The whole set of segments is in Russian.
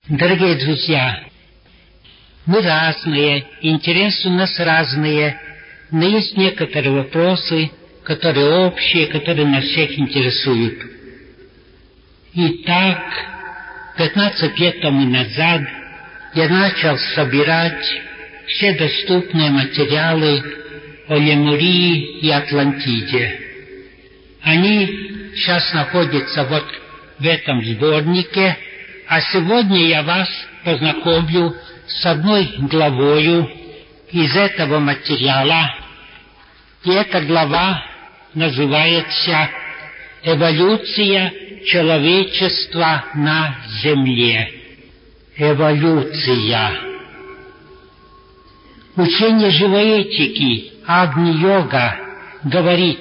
Дорогие друзья, мы разные, интересы у нас разные, но есть некоторые вопросы, которые общие, которые нас всех интересуют. Итак, 15 лет тому назад я начал собирать все доступные материалы о Лемурии и Атлантиде. Они сейчас находятся вот в этом сборнике, а сегодня я вас познакомлю с одной главою из этого материала. И эта глава называется «Эволюция человечества на Земле». Эволюция. Учение живой этики Агни-йога говорит: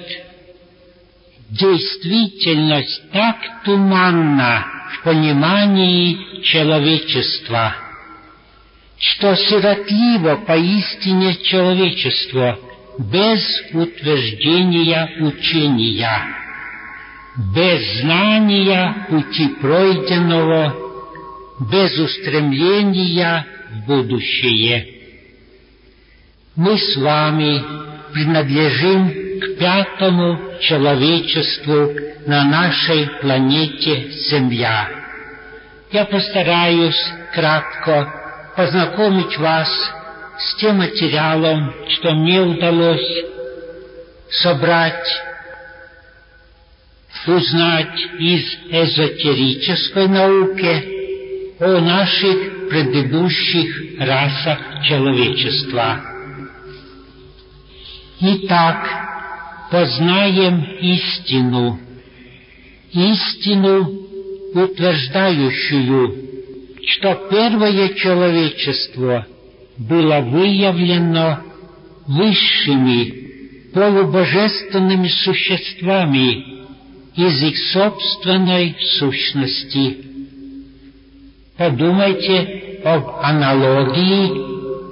действительность так туманна в понимании человечества, что сиротливо поистине человечество без утверждения учения, без знания пути пройденного, без устремления в будущее. Мы с вами принадлежим к пятому человечеству на нашей планете Земля. Я постараюсь кратко познакомить вас с тем материалом, что мне удалось собрать, узнать из эзотерической науки о наших предыдущих расах человечества. Итак, познаем истину, утверждающую, что первое человечество было выявлено высшими полубожественными существами из их собственной сущности. Подумайте об аналогии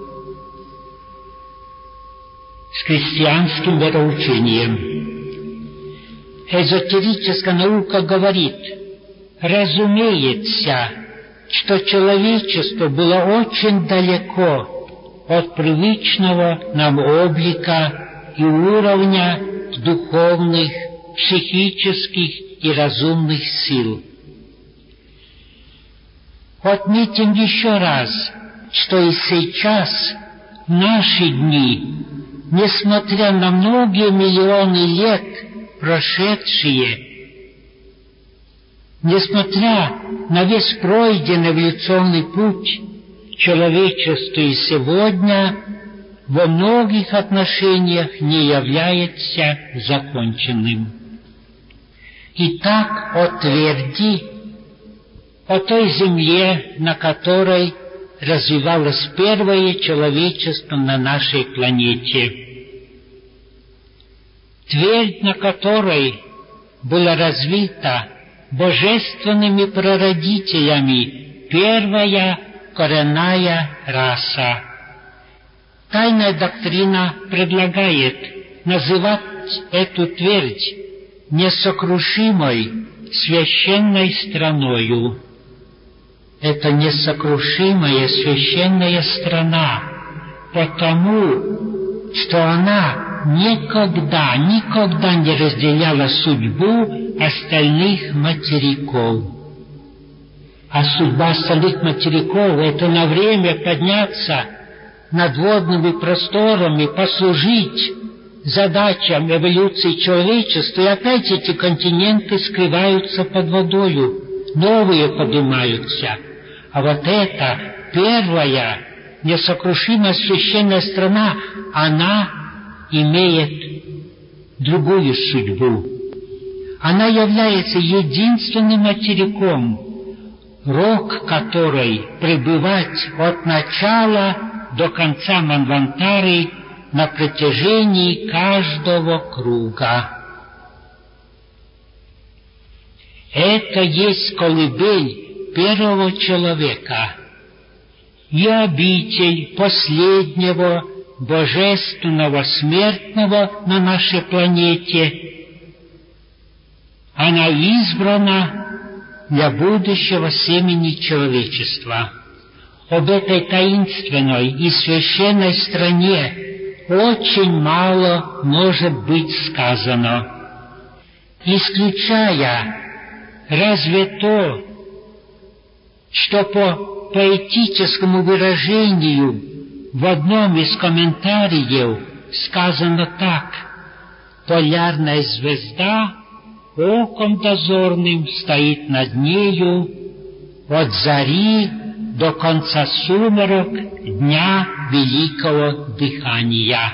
с христианским вероучением. Эзотерическая наука говорит: разумеется, что человечество было очень далеко от привычного нам облика и уровня духовных, психических и разумных сил. Отметим еще раз, что и сейчас, в наши дни, несмотря на многие миллионы лет прошедшие, несмотря на весь пройденный эволюционный путь, человечество и сегодня во многих отношениях не является законченным. Итак, о тверди, о той земле, на которой развивалось первое человечество на нашей планете. Твердь, на которой была развита божественными прародителями первая коренная раса. Тайная доктрина предлагает называть эту твердь несокрушимой священной страною. Это несокрушимая священная страна, потому что она никогда не разделяла судьбу остальных материков. А судьба остальных материков — это на время подняться над водными просторами, послужить задачам эволюции человечества, и опять эти континенты скрываются под водою, новые поднимаются. А вот эта первая несокрушимая священная страна, она имеет другую судьбу. Она является единственным материком, рок которой пребывать от начала до конца Манвантары на протяжении каждого круга. Это есть колыбель первого человека и обитель последнего божественного смертного на нашей планете. Она избрана для будущего семени человечества. Об этой таинственной и священной стране очень мало может быть сказано, исключая разве то, что по поэтическому выражению в одном из комментариев сказано так: «Полярная звезда оком дозорным стоит над нею от зари до конца сумерок дня великого дыхания».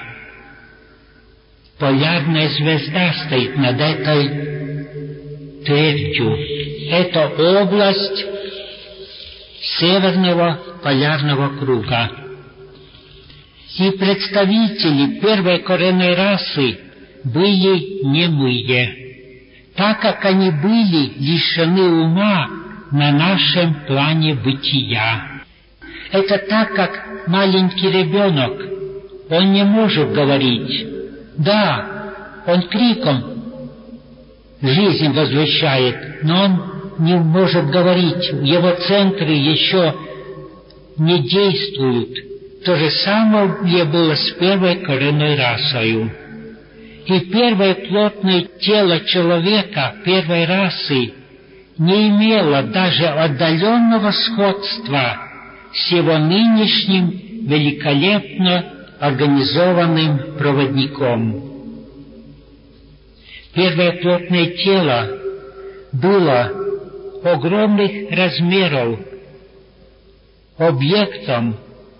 Полярная звезда стоит над этой твердью. Это область северного полярного круга. И представители первой коренной расы были немые, так как они были лишены ума на нашем плане бытия. Это так, как маленький ребенок, он не может говорить. Да, он криком жизнь возвещает, но он не может говорить, его центры еще не действуют. То же самое было с первой коренной расою. И первое плотное тело человека первой расы не имело даже отдаленного сходства с его нынешним великолепно организованным проводником. Первое плотное тело было огромных размеров, объектом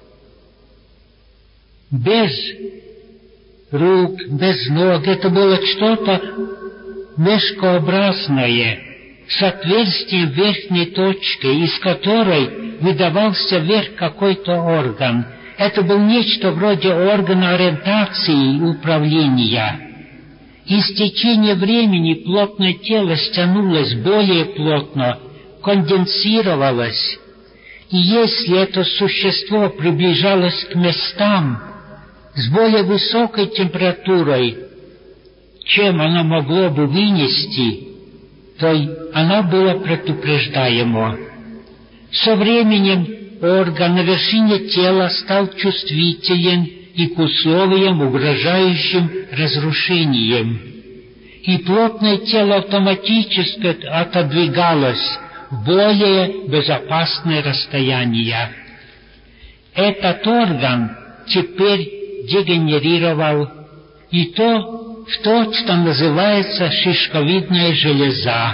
без рук, без ног. Это было что-то мешкообразное, с отверстием верхней точки, из которой выдавался вверх какой-то орган. Это был нечто вроде органа ориентации и управления. И с течением времени плотное тело стянулось более плотно, конденсировалось. И если это существо приближалось к местам с более высокой температурой, чем оно могло бы вынести, то оно было предупреждаемо. Со временем орган на вершине тела стал чувствителен и к условиям, угрожающим разрушением. И плотное тело автоматически отодвигалось в более безопасное расстояние. Этот орган теперь дегенерировал в то, что называется шишковидная железа.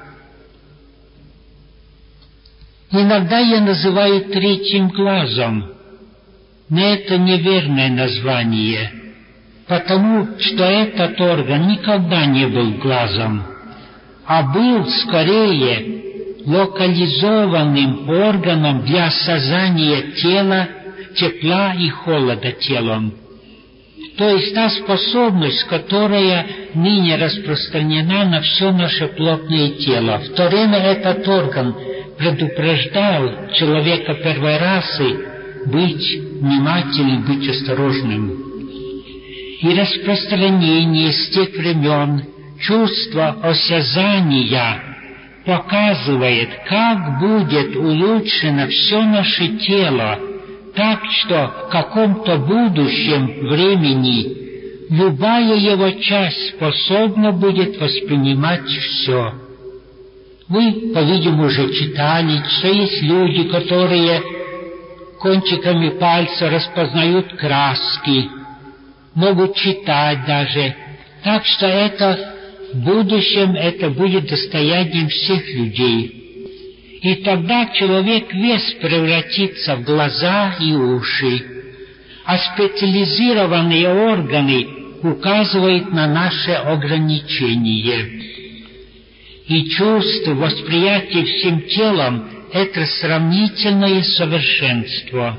Иногда ее называют третьим глазом, но это неверное название, потому что этот орган никогда не был глазом, а был скорее локализованным органом для осознания тела, тепла и холода телом. То есть та способность, которая ныне распространена на все наше плотное тело. В то время этот орган предупреждал человека первой расы быть внимательным, быть осторожным. И распространение с тех времен чувства осязания показывает, как будет улучшено все наше тело, так что в каком-то будущем времени любая его часть способна будет воспринимать все. Вы, по-видимому, уже читали, что есть люди, которые кончиками пальца распознают краски, могут читать даже. Так что это в будущем это будет достоянием всех людей. И тогда человек весь превратится в глаза и уши, а специализированные органы указывают на наше ограничение. И чувство, восприятие всем телом — это сравнительное совершенство.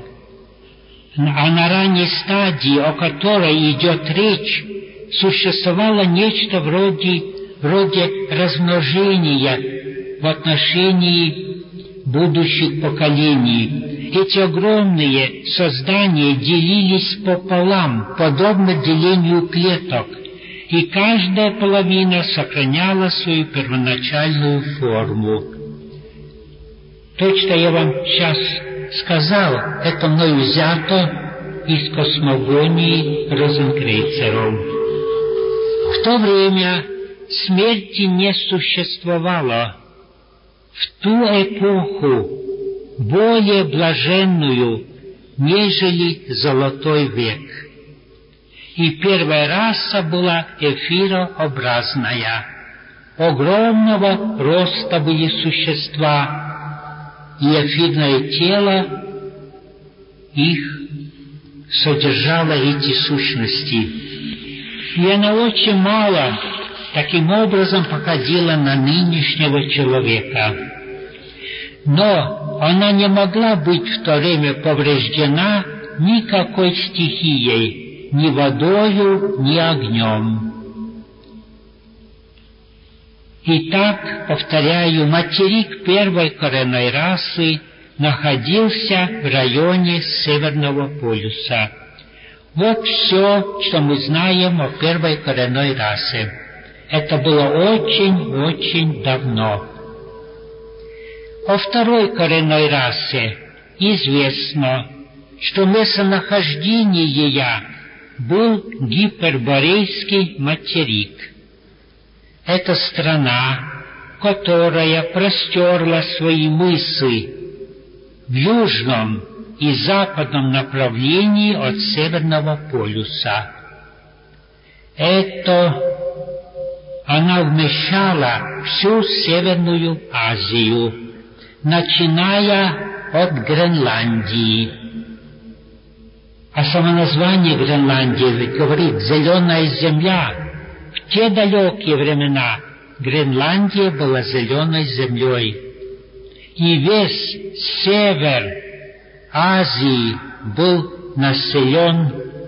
А на ранней стадии, о которой идет речь, существовало нечто вроде размножения в отношении будущих поколений. Эти огромные создания делились пополам, подобно делению клеток, и каждая половина сохраняла свою первоначальную форму. То, что я вам сейчас сказал, это мной взято из космогонии розенкрейцеров. В то время смерти не существовало. В ту эпоху более блаженную, нежели золотой век. И первая раса была эфирообразная. Огромного роста были существа, и эфирное тело их содержало эти сущности. И она очень мало таким образом походила на нынешнего человека. Но она не могла быть в то время повреждена никакой стихией, ни водою, ни огнем. Итак, повторяю, материк первой коренной расы находился в районе Северного полюса. Вот все, что мы знаем о первой коренной расе. Это было очень-очень давно. О второй коренной расе известно, что местонахождение ее был Гиперборейский материк. Это страна, которая простерла свои мысы в южном и западном направлении от Северного полюса. Она вмещала всю Северную Азию, начиная от Гренландии. А само название Гренландии ведь говорит «зеленая земля». В те далекие времена Гренландия была зеленой землей. И весь север Азии был населен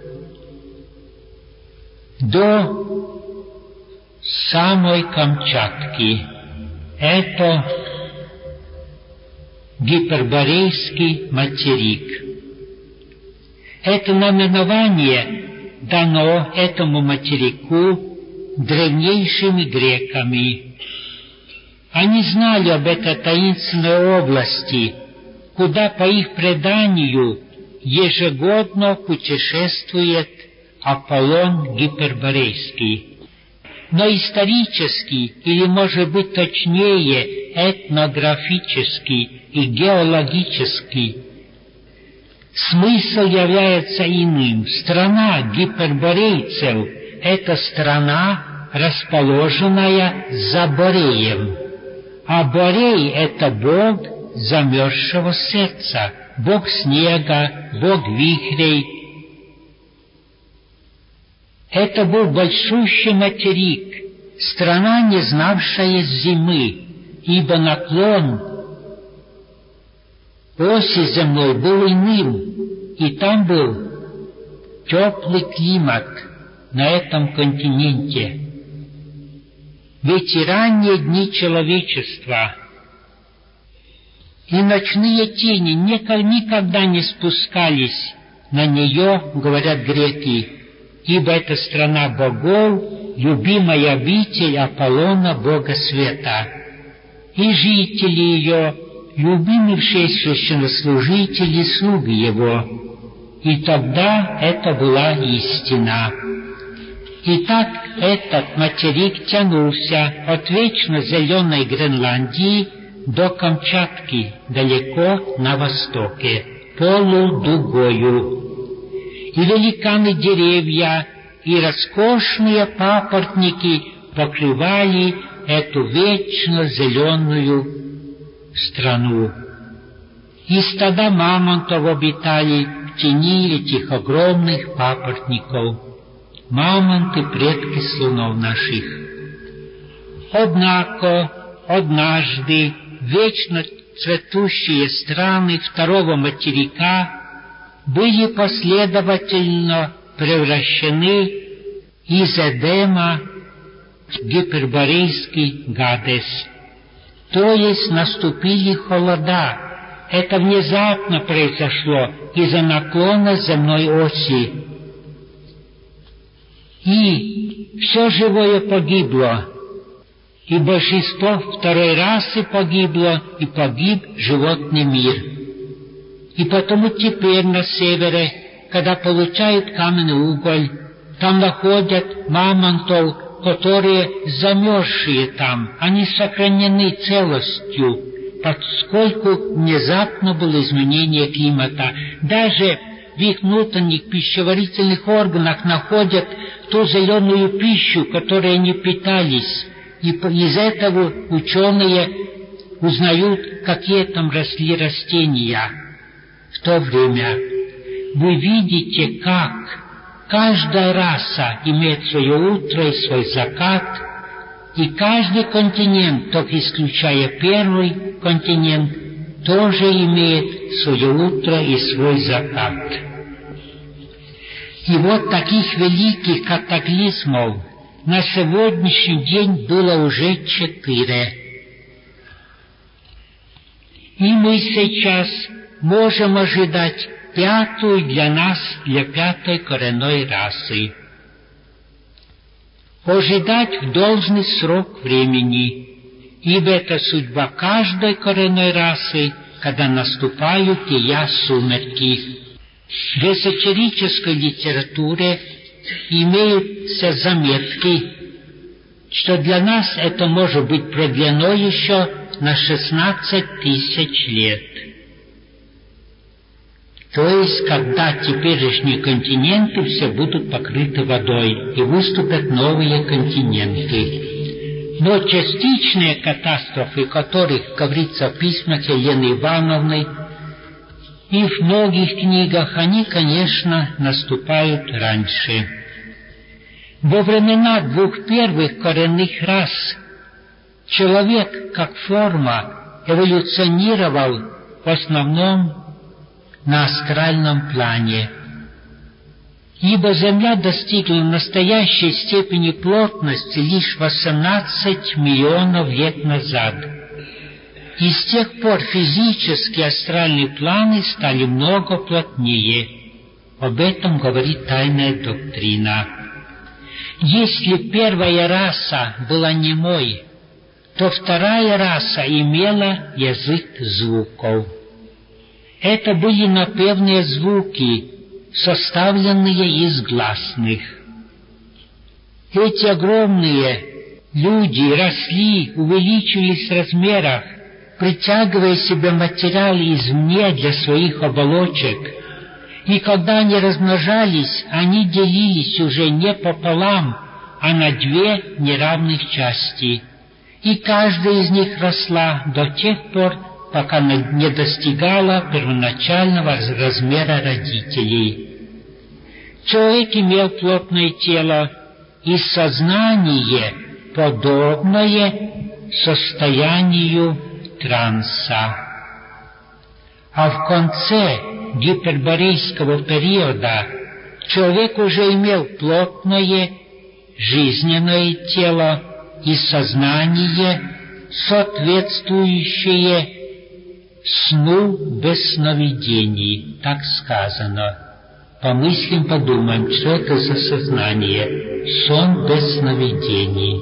до самой Камчатки. Это Гиперборейский материк. Это наименование дано этому материку древнейшими греками. Они знали об этой таинственной области, куда, по их преданию, ежегодно путешествует Аполлон Гиперборейский. Но исторически, или, может быть, точнее, этнографически и геологически, смысл является иным. Страна гиперборейцев — это страна, расположенная за Бореем. А Борей — это бог замерзшего сердца, бог снега, бог вихрей. Это был большущий материк, страна, не знавшая зимы, ибо наклон оси земной был иным, и там был теплый климат на этом континенте. Ведь и ранние дни человечества и ночные тени никогда не спускались на нее, говорят греки, ибо это страна богов, любимая обитель Аполлона, бога света, и жители ее, любимые священнослужители, слуги его. И тогда это была истина. Итак, этот материк тянулся от вечно зеленой Гренландии до Камчатки, далеко на востоке, полудугою. И великаны деревья, и роскошные папоротники покрывали эту вечно зеленую страну. И стада мамонтов обитали в тени этих огромных папоротников. Мамонты — предки слонов наших. Однако, однажды вечно цветущие страны второго материка были последовательно превращены из Эдема в Гиперборейский Гадес. То есть наступили холода. Это внезапно произошло из-за наклона земной оси. И все живое погибло. и большинство второй расы погибло, и погиб животный мир. И потому теперь на севере, когда получают каменный уголь, там находят мамонтов, которые замерзшие там, они сохранены целостью, поскольку внезапно было изменение климата. Даже в их внутренних пищеварительных органах находят ту зеленую пищу, которой они питались. И из этого ученые узнают, какие там росли растения. В то время вы видите, как каждая раса имеет свое утро и свой закат, и каждый континент, только исключая первый континент, тоже имеет свое утро и свой закат. И вот таких великих катаклизмов на сегодняшний день было уже 4. И мы сейчас можем ожидать 5-ю для нас, для 5-й коренной расы. Ожидать в должный срок времени, ибо это судьба каждой коренной расы, когда наступают ее сумерки. В эзотерической литературе имеются заметки, что для нас это может быть продлено еще на 16 тысяч лет. То есть, когда теперешние континенты все будут покрыты водой и выступят новые континенты. Но частичные катастрофы, о которых говорится в письмах Елены Ивановны и в многих книгах, они, конечно, наступают раньше. Во времена 2 первых коренных рас человек, как форма, эволюционировал в основном на астральном плане, ибо Земля достигла настоящей степени плотности лишь 18 миллионов лет назад. И с тех пор физические астральные планы стали много плотнее. Об этом говорит тайная доктрина. Если первая раса была немой, то вторая раса имела язык звуков. Это были напевные звуки, составленные из гласных. Эти огромные люди росли, увеличились в размерах, притягивая себе материалы извне для своих оболочек. И когда они размножались, они делились уже не пополам, а на 2 неравных части. И каждая из них росла до тех пор, пока не достигала первоначального размера родителей. Человек имел плотное тело и сознание, подобное состоянию транса. А в конце гиперборейского периода человек уже имел плотное жизненное тело и сознание, соответствующее сну без сновидений, так сказано. Помыслим, подумаем, что это за сознание, сон без сновидений.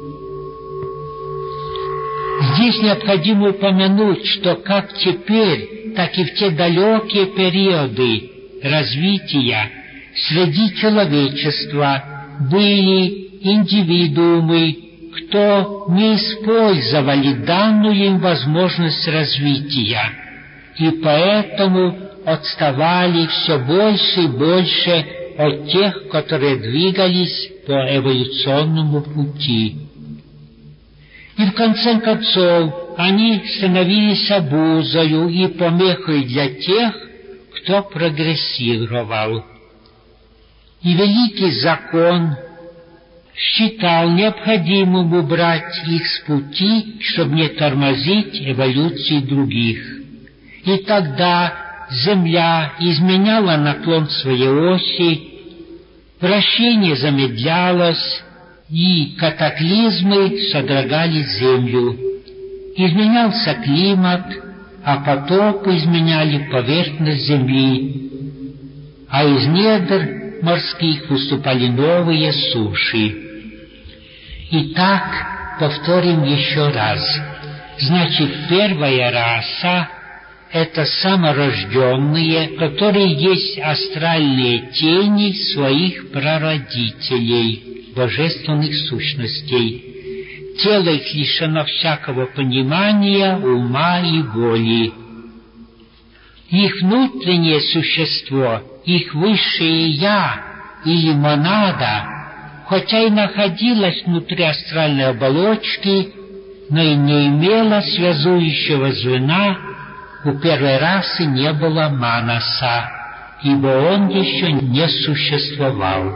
Здесь необходимо упомянуть, что как теперь, так и в те далекие периоды развития среди человечества были индивидуумы, кто не использовали данную им возможность развития, и поэтому отставали все больше и больше от тех, которые двигались по эволюционному пути. И в конце концов они становились обузою и помехой для тех, кто прогрессировал. И великий закон считал необходимым убрать их с пути, чтобы не тормозить эволюции других. И тогда Земля изменяла наклон своей оси, вращение замедлялось, и катаклизмы содрогали Землю. Изменялся климат, а потопы изменяли поверхность Земли, а из недр морских выступали новые суши. И так повторим еще раз. Значит, первая раса — это саморожденные, которые есть астральные тени своих прародителей, божественных сущностей. Тело их лишено всякого понимания, ума и воли. Их внутреннее существо, их высшее «я» или монада, хотя и находилось внутри астральной оболочки, но и не имело связующего звена, у первой расы не было манаса, ибо он еще не существовал.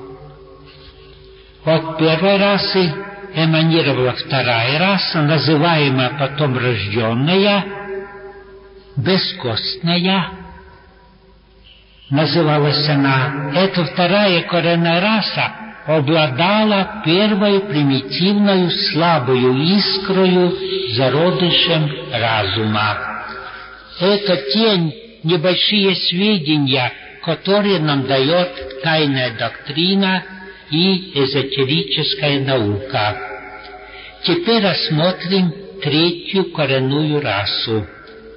От первой расы эманировала вторая раса, называемая потом рожденная, бескостная. Называлась она. Эта вторая коренная раса обладала первой примитивною слабою искрою, зародышем разума. Это те небольшие сведения, которые нам дает тайная доктрина и эзотерическая наука. Теперь рассмотрим третью коренную расу.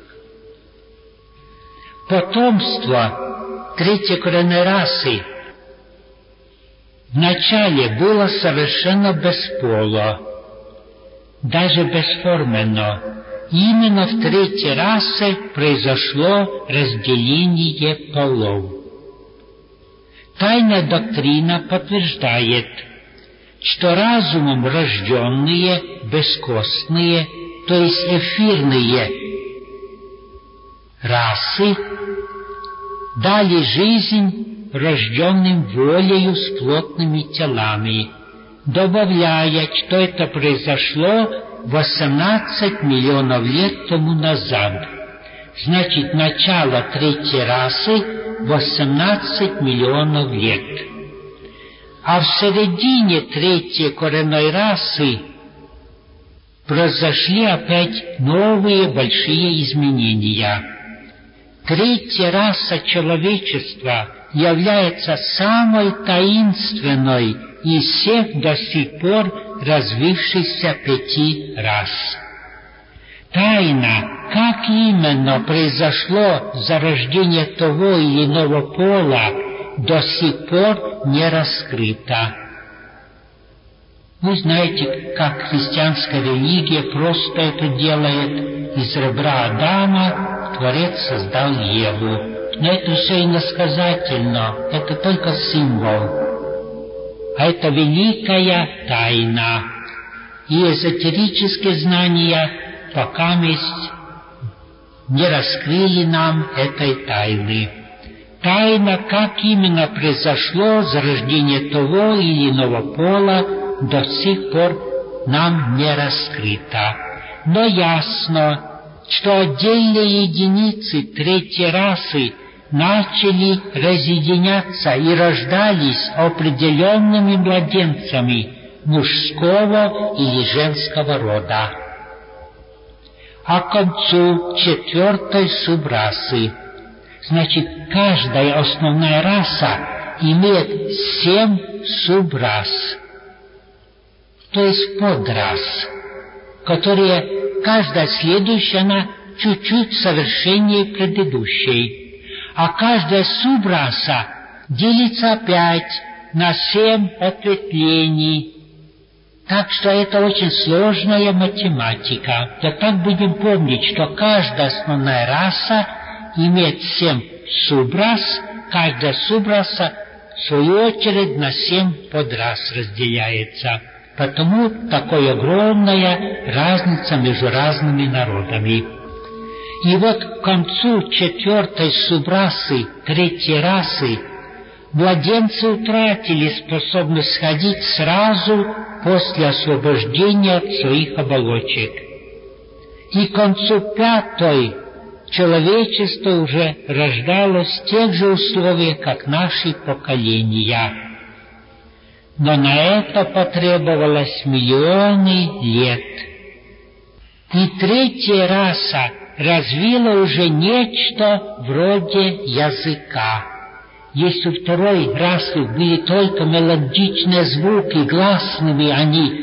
Потомство третьей коренной расы вначале было совершенно бесполо, даже бесформенно. Именно в третьей расе произошло разделение полов. Тайная доктрина подтверждает, что разумом рожденные, бескостные, то есть эфирные расы, дали жизнь рожденным волею с плотными телами, добавляя, что это произошло 18 миллионов лет тому назад. Значит, начало третьей расы 18 миллионов лет. А в середине третьей коренной расы произошли опять новые большие изменения. Третья раса человечества является самой таинственной из всех до сих пор развившихся 5 рас. Тайна, как именно произошло зарождение того или иного пола, до сих пор не раскрыта. Вы знаете, как христианская религия просто это делает. Из ребра Адама Творец создал Еву. Но это все иносказательно, это только символ. А это великая тайна. И эзотерические знания пока не раскрыли нам этой тайны. Тайна, как именно произошло зарождение того или иного пола, до сих пор нам не раскрыта. Но ясно, что отдельные единицы третьей расы начали разъединяться и рождались определенными младенцами мужского или женского рода. А к концу четвертой субрасы, значит, каждая основная раса имеет 7 субрас, то есть подрас, которые каждая следующая, она чуть-чуть совершеннее предыдущей. А каждая субраса делится опять на 7 ответвлений. Так что это очень сложная математика. Да так будем помнить, что каждая основная раса имеет 7 субрас, каждая субраса в свою очередь на 7 подрас разделяется. Потому такая огромная разница между разными народами. И вот к концу четвертой субрасы третьей расы младенцы утратили способность ходить сразу после освобождения от своих оболочек. И к концу пятой человечество уже рождалось в тех же условиях, как наши поколения. Но на это потребовалось миллионы лет. И третья раса развила уже нечто вроде языка. Если у второй расы были только мелодичные звуки, гласными они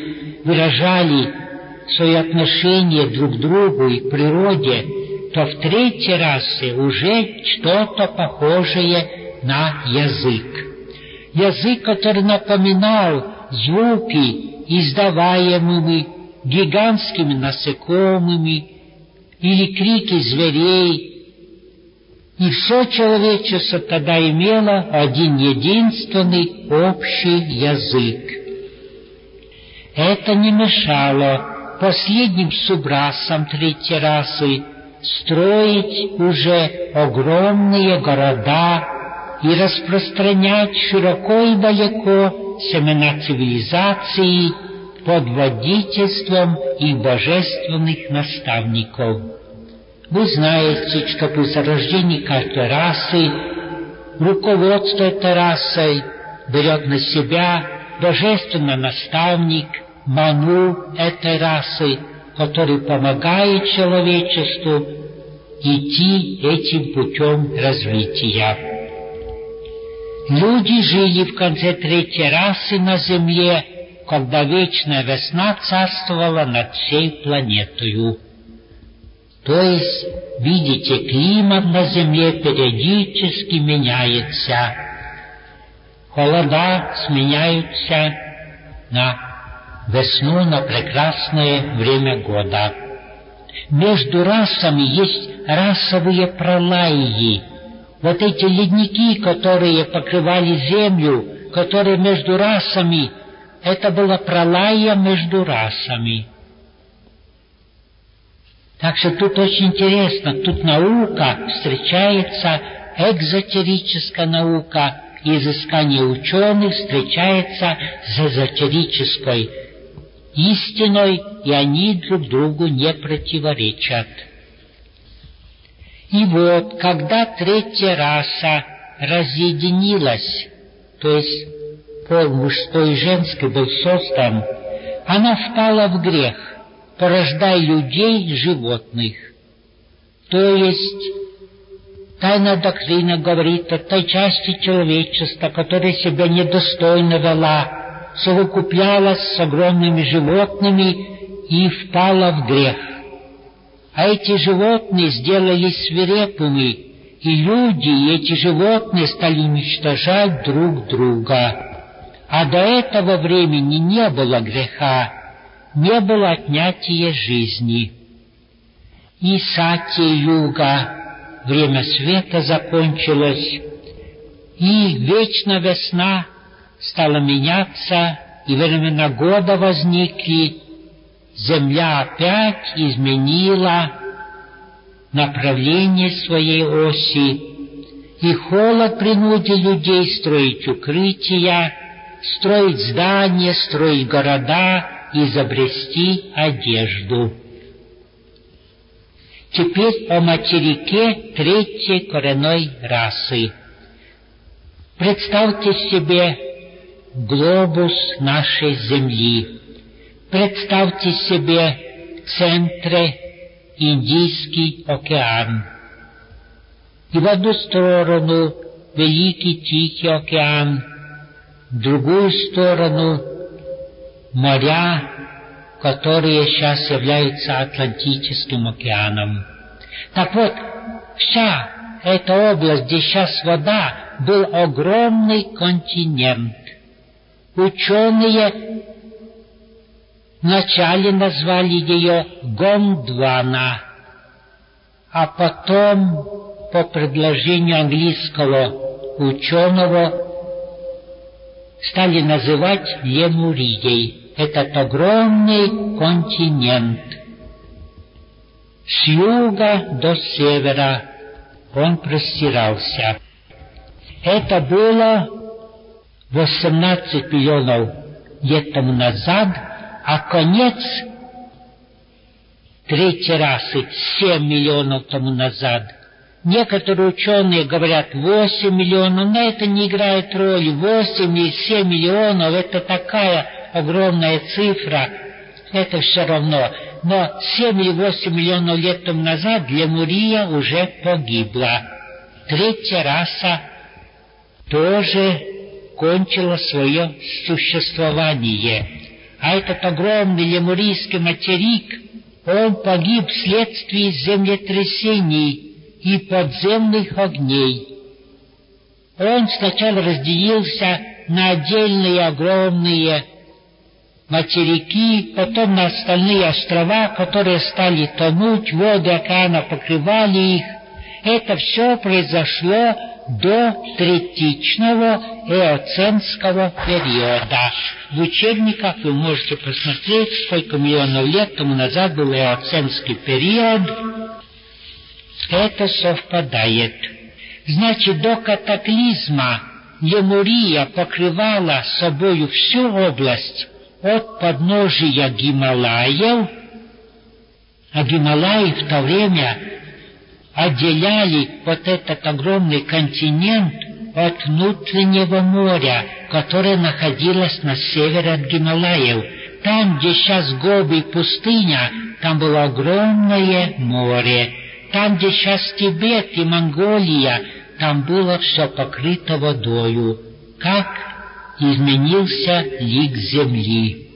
выражали свое отношение друг к другу и к природе, то в третьей расе уже что-то похожее на язык. Язык, который напоминал звуки, издаваемыми гигантскими насекомыми или крики зверей. И все человечество тогда имело один единственный общий язык. Это не мешало последним субрасам третьей расы строить уже огромные города и распространять широко и далеко семена цивилизации под водительством их божественных наставников. Вы знаете, что при зарождении каждой расы руководство этой расой берет на себя божественный наставник, Ману этой расы, который помогает человечеству идти этим путем развития. Люди жили в конце третьей расы на Земле, когда вечная весна царствовала над всей планетою. То есть, видите, климат на Земле периодически меняется. Холода сменяются на весну, на прекрасное время года. Между расами есть расовые пролаи. Вот эти ледники, которые покрывали землю, которые между расами, это была пролая между расами. Так что тут очень интересно, тут наука встречается, экзотерическая наука, изыскание ученых встречается с эзотерической истиной, и они друг другу не противоречат. И вот, когда третья раса разъединилась, то есть пол мужской и женский был создан, она впала в грех, порождая людей и животных. То есть тайная доктрина говорит о той части человечества, которая себя недостойно вела, совокуплялась с огромными животными и впала в грех. А эти животные сделались свирепыми, и люди, и эти животные стали уничтожать друг друга. А до этого времени не было греха, не было отнятия жизни. И Сати-юга, время света закончилось, и вечная весна стала меняться, и времена года возникли, Земля опять изменила направление своей оси, и холод принудил людей строить укрытия, строить здания, строить города, изобрести одежду. Теперь о материке третьей коренной расы. Представьте себе глобус нашей Земли. Представьте себе в центре Индийский океан. И в одну сторону Великий Тихий океан, в другую сторону моря, которые сейчас являются Атлантическим океаном. Так вот, вся эта область, где сейчас вода, был огромный континент. Ученые вначале назвали ее Гондвана, а потом, по предложению английского ученого, стали называть Лемурией. Этот огромный континент. С юга до севера он простирался. Это было 18 миллионов лет тому назад, а конец третьей расы 7 миллионов тому назад. Некоторые ученые говорят 8 миллионов, но это не играет роли. 8 или 7 миллионов — это такая огромная цифра, это все равно. Но 7 или 8 миллионов лет тому назад Лемурия уже погибла. Третья раса тоже кончила свое существование. а этот огромный лемурийский материк, он погиб вследствие землетрясений и подземных огней. Он сначала разделился на отдельные огромные материки, потом на остальные острова, которые стали тонуть, воды океана покрывали их. Это все произошло до третичного эоценского периода. В учебниках вы можете посмотреть, сколько миллионов лет тому назад был эоценский период. Это совпадает. Значит, до катаклизма Лемурия покрывала собою всю область от подножия Гималаев, а Гималаи в то время отделяли вот этот огромный континент от внутреннего моря, которое находилось на севере от Гималаев. Там, где сейчас Гоби пустыня, там было огромное море. Там, где сейчас Тибет и Монголия, там было все покрыто водою. Как изменился лик земли.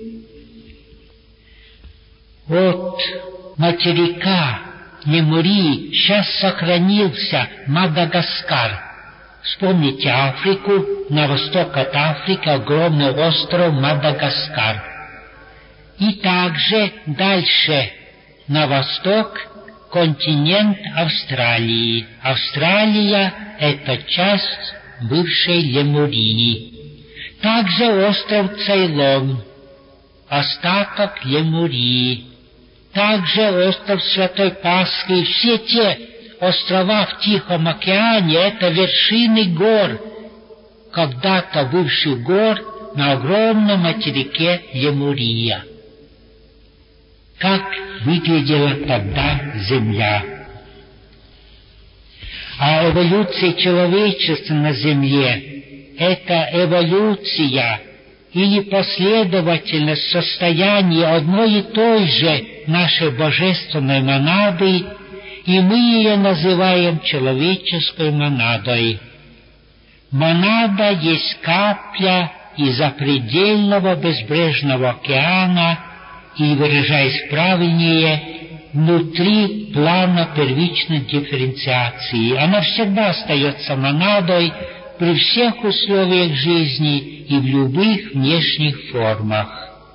От материка Лемурии сейчас сохранился Мадагаскар. Вспомните Африку, на восток от Африки огромный остров Мадагаскар. И также дальше на восток континент Австралии. Австралия — это часть бывшей Лемурии. Также остров Цейлон, остаток Лемурии. Также остров Святой Пасхи. Все те острова в Тихом океане — это вершины гор, когда-то бывших гор на огромном материке Лемурия. Как выглядела тогда Земля? А эволюция человечества на Земле — это эволюция или последовательность состояния одной и той же нашей божественной монады, и мы ее называем человеческой монадой. Монада есть капля из запредельного безбрежного океана и, выражаясь правильнее, внутри плана первичной дифференциации. Она всегда остается монадой при всех условиях жизни и в любых внешних формах.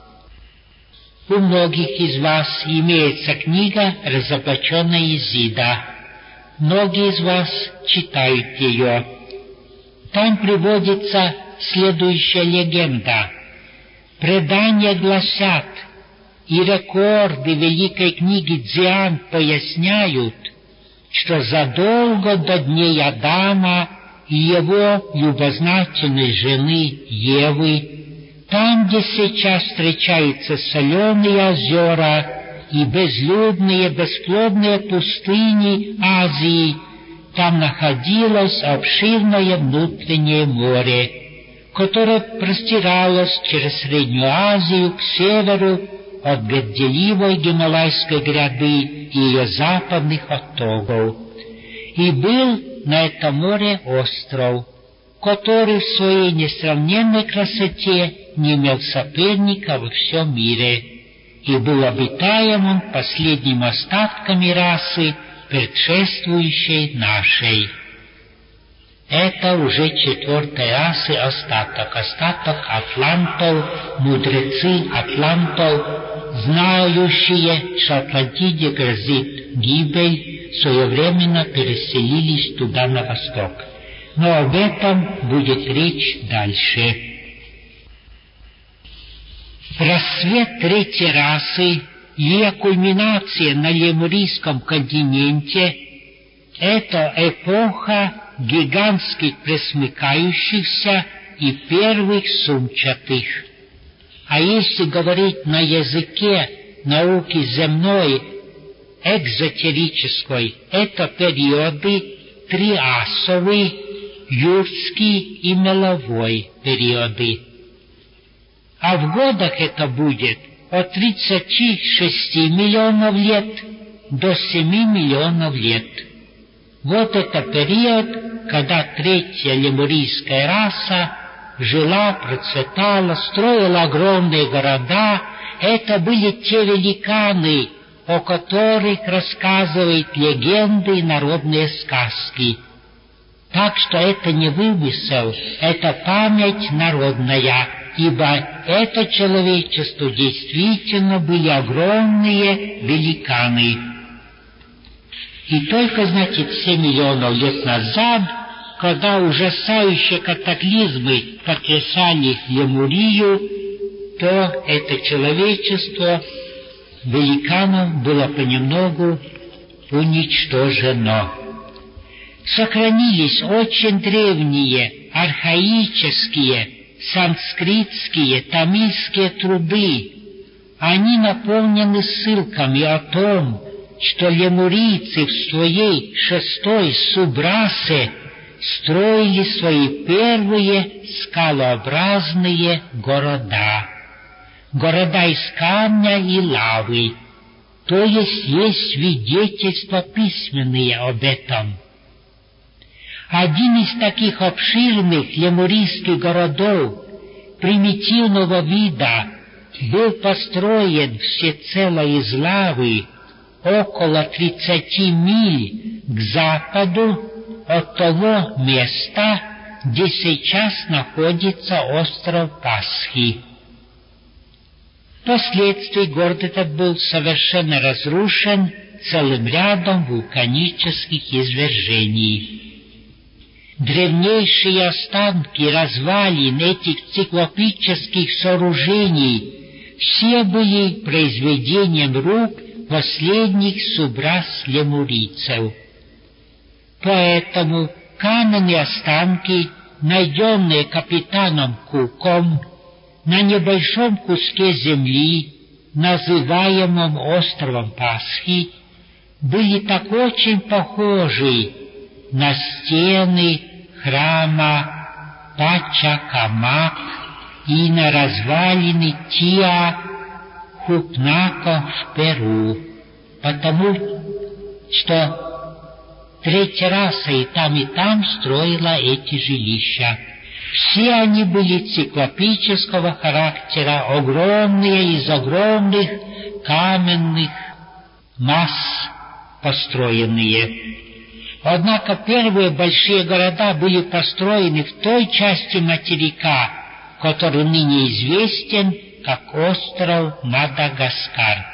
У многих из вас имеется книга «Разоблаченная Изида». Многие из вас читают ее. Там приводится следующая легенда. Предания гласят, и рекорды великой книги Дзиан поясняют, что задолго до дней Адама и его любознательной жены Евы, там, где сейчас встречаются соленые озера и безлюдные бесплодные пустыни Азии, там находилось обширное внутреннее море, которое простиралось через Среднюю Азию к северу от горделивой Гималайской гряды и ее западных оттоков. И был на этом море остров, который в своей несравненной красоте не имел соперника во всем мире, и был обитаем он последними остатками расы, предшествующей нашей. Это уже четвертой расы остаток атлантов, мудрецы атлантов, знающие, что Атлантиде грозит гибель, своевременно переселились туда на восток. Но об этом будет речь дальше. Рассвет третьей расы, ее кульминация на Лемурийском континенте — это эпоха гигантских пресмыкающихся и первых сумчатых. А если говорить на языке науки земной, экзотерической, это периоды триасовый, юрский и меловой периоды. А в годах это будет от 36 миллионов лет до 7 миллионов лет. Вот это период, когда третья лемурийская раса жила, процветала, строила огромные города. Это были те великаны, о которых рассказывают легенды и народные сказки. Так что это не вымысел, это память народная, ибо это человечество действительно были огромные великаны. И только, 7 миллионов лет назад, когда ужасающие катаклизмы потрясали Лемурию, то это человечество великанов было понемногу уничтожено. Сохранились очень древние, архаические, санскритские, тамильские труды. Они наполнены ссылками о том, что лемурийцы в своей шестой субрасе строили свои первые скалообразные города. Города из камня и лавы, то есть свидетельства письменные об этом. Один из таких обширных лемурийских городов примитивного вида был построен всецело из лавы около 30 миль к западу от того места, где сейчас находится остров Пасхи. Впоследствии город этот был совершенно разрушен целым рядом вулканических извержений. Древнейшие останки развалин этих циклопических сооружений все были произведением рук последних субрас лемурийцев. Поэтому каменные останки, найденные капитаном Куком на небольшом куске земли, называемом островом Пасхи, были так очень похожи на стены храма Пачакамак и на развалины Тиа-Хупнако в Перу, потому что третья раса и там строила эти жилища. Все они были циклопического характера, огромные из огромных каменных масс построенные. Однако первые большие города были построены в той части материка, который ныне известен как остров Мадагаскар.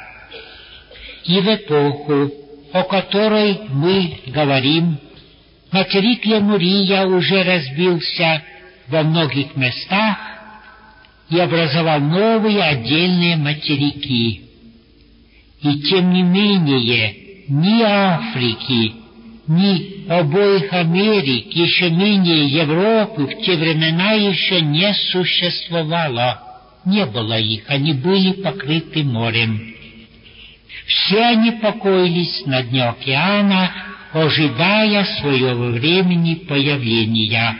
И в эпоху, о которой мы говорим, материк Лемурия уже разбился во многих местах и образовал новые отдельные материки. И тем не менее ни Африки, ни обоих Америк, еще менее Европы в те времена еще не существовало. Не было их, они были покрыты морем. Все они покоились на дне океана, ожидая своего времени появления.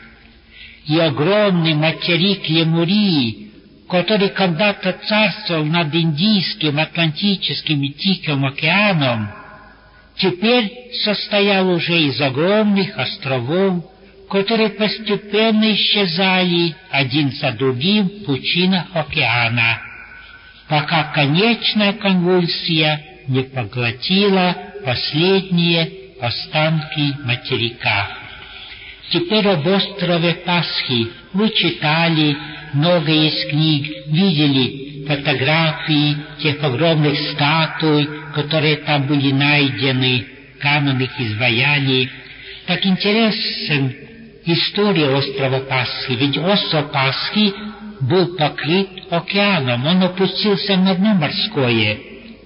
И огромный материк Лемурии, который когда-то царствовал над Индийским, Атлантическим и Тихим океаном, теперь состоял уже из огромных островов, которые постепенно исчезали один за другим в пучинах океана, пока конечная конвульсия не поглотила последние останки материка. Теперь об острове Пасхи вы читали много из книг, видели фотографии тех огромных статуй, которые там были найдены, каменных изваяний. Так интересен история острова Пасхи, ведь остров Пасхи был покрыт океаном, он опустился на дно морское,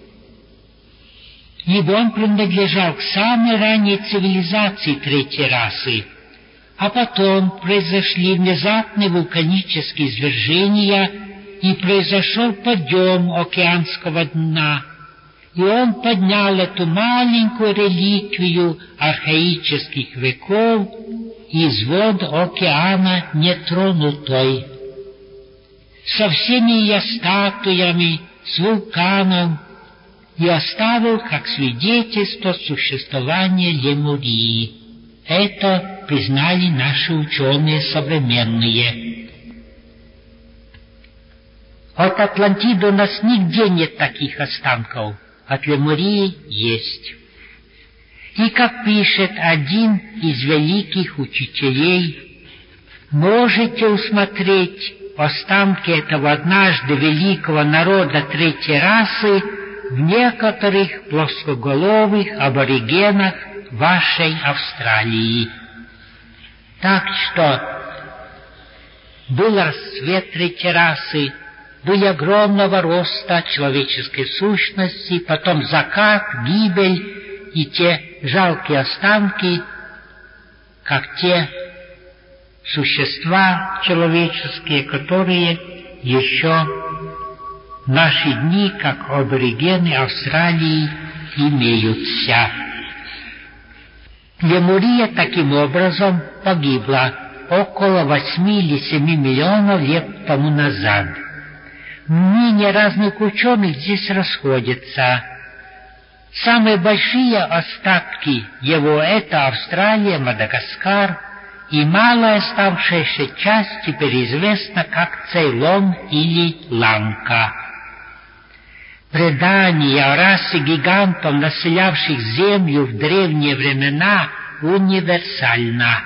ибо он принадлежал к самой ранней цивилизации третьей расы. А потом произошли внезапные вулканические извержения, и произошел подъем океанского дна, и он поднял эту маленькую реликвию архаических веков из вод океана нетронутой, со всеми ее статуями, с вулканом, и оставил как свидетельство существования Лемурии. Это признали наши ученые современные. От Атлантиды у нас нигде нет таких останков, от Лемурии есть. И, как пишет один из великих учителей, можете усмотреть останки этого однажды великого народа третьей расы в некоторых плоскоголовых аборигенах вашей Австралии. Так что был расцвет третьей расы, были огромного роста человеческой сущности, потом закат, гибель и те жалкие останки, как те существа человеческие, которые еще в наши дни, как аборигены Австралии, имеются. Лемурия таким образом погибла около 8 или 7 миллионов лет тому назад. Мнения разных ученых здесь расходятся. Самые большие остатки его — это Австралия, Мадагаскар, и малая оставшаяся часть теперь известна как Цейлон или Ланка. Предание о расе гигантов, населявших Землю в древние времена, универсально.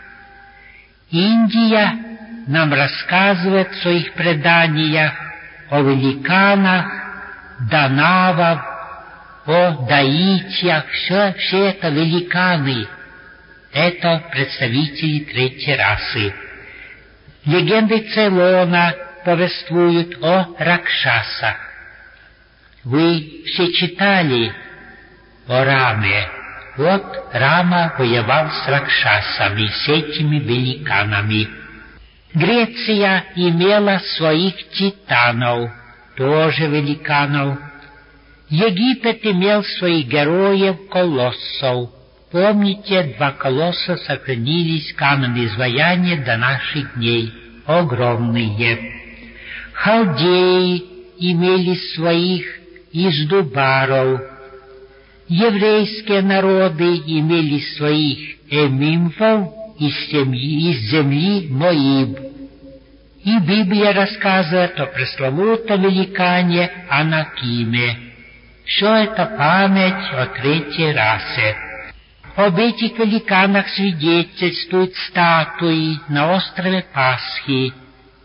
Индия нам рассказывает в своих преданиях о великанах, данавах, о даитях. Все это великаны. Это представители третьей расы. Легенды Цейлона повествуют о ракшасах. Вы все читали о Раме. Вот Рама воевал с ракшасами, с этими великанами. Греция имела своих титанов, тоже великанов. Египет имел своих героев-колоссов. Помните, 2 колосса сохранились, каменные изваяния до наших дней, огромные. Халдеи имели своих издубаров. Еврейские народы имели своих эмимфов из земли Моиб. И Библия рассказывает о пресловутом великане Анакиме. Все это память о третьей расе. Об этих великанах свидетельствуют статуи на острове Пасхи.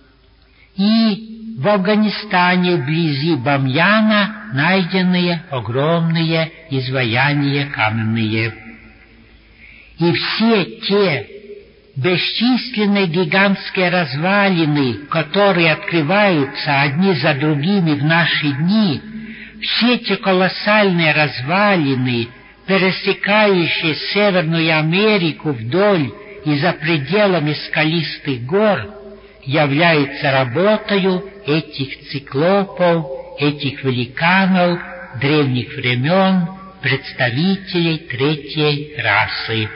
И в Афганистане, вблизи Бамьяна, найденные огромные изваяния каменные. И все те бесчисленные гигантские развалины, которые открываются одни за другими в наши дни, все эти колоссальные развалины, пересекающие Северную Америку вдоль и за пределами скалистых гор, являются работою этих циклопов, этих великанов древних времен, представителей третьей расы.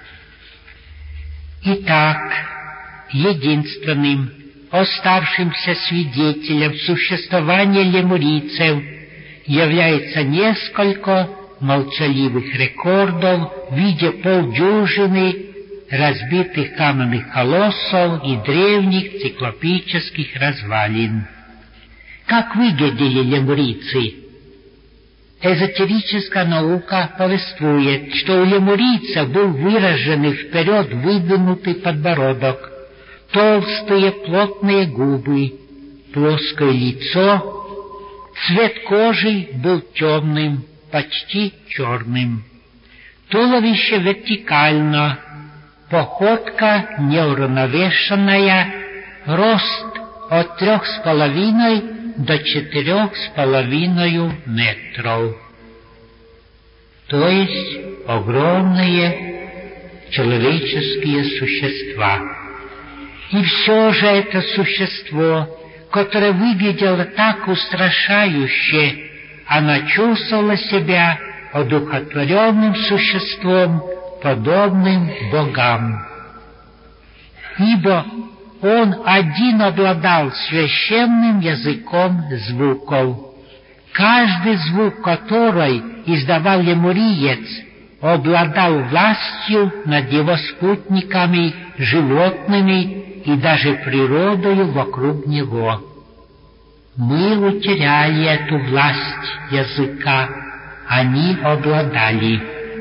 Итак, единственным оставшимся свидетелем существования лемурийцев является несколько молчаливых рекордов в виде полдюжины разбитых каменных колоссов и древних циклопических развалин. Как выглядели лемурийцы? Эзотерическая наука повествует, что у лемурийцев был выраженный вперед выдвинутый подбородок, толстые плотные губы, плоское лицо, цвет кожи был темным, почти черным. Туловище вертикально, походка неуравновешенная, рост от 3,5 до 4,5 метров. То есть огромные человеческие существа. И все же это существо, которое выглядело так устрашающе, оно чувствовало себя одухотворенным существом, подобным богам. Ибо он один обладал священным языком звуков, каждый звук которой издавал лемуриец, обладал властью над его спутниками, животными и даже природою вокруг него. Мы утеряли эту власть языка, они обладали.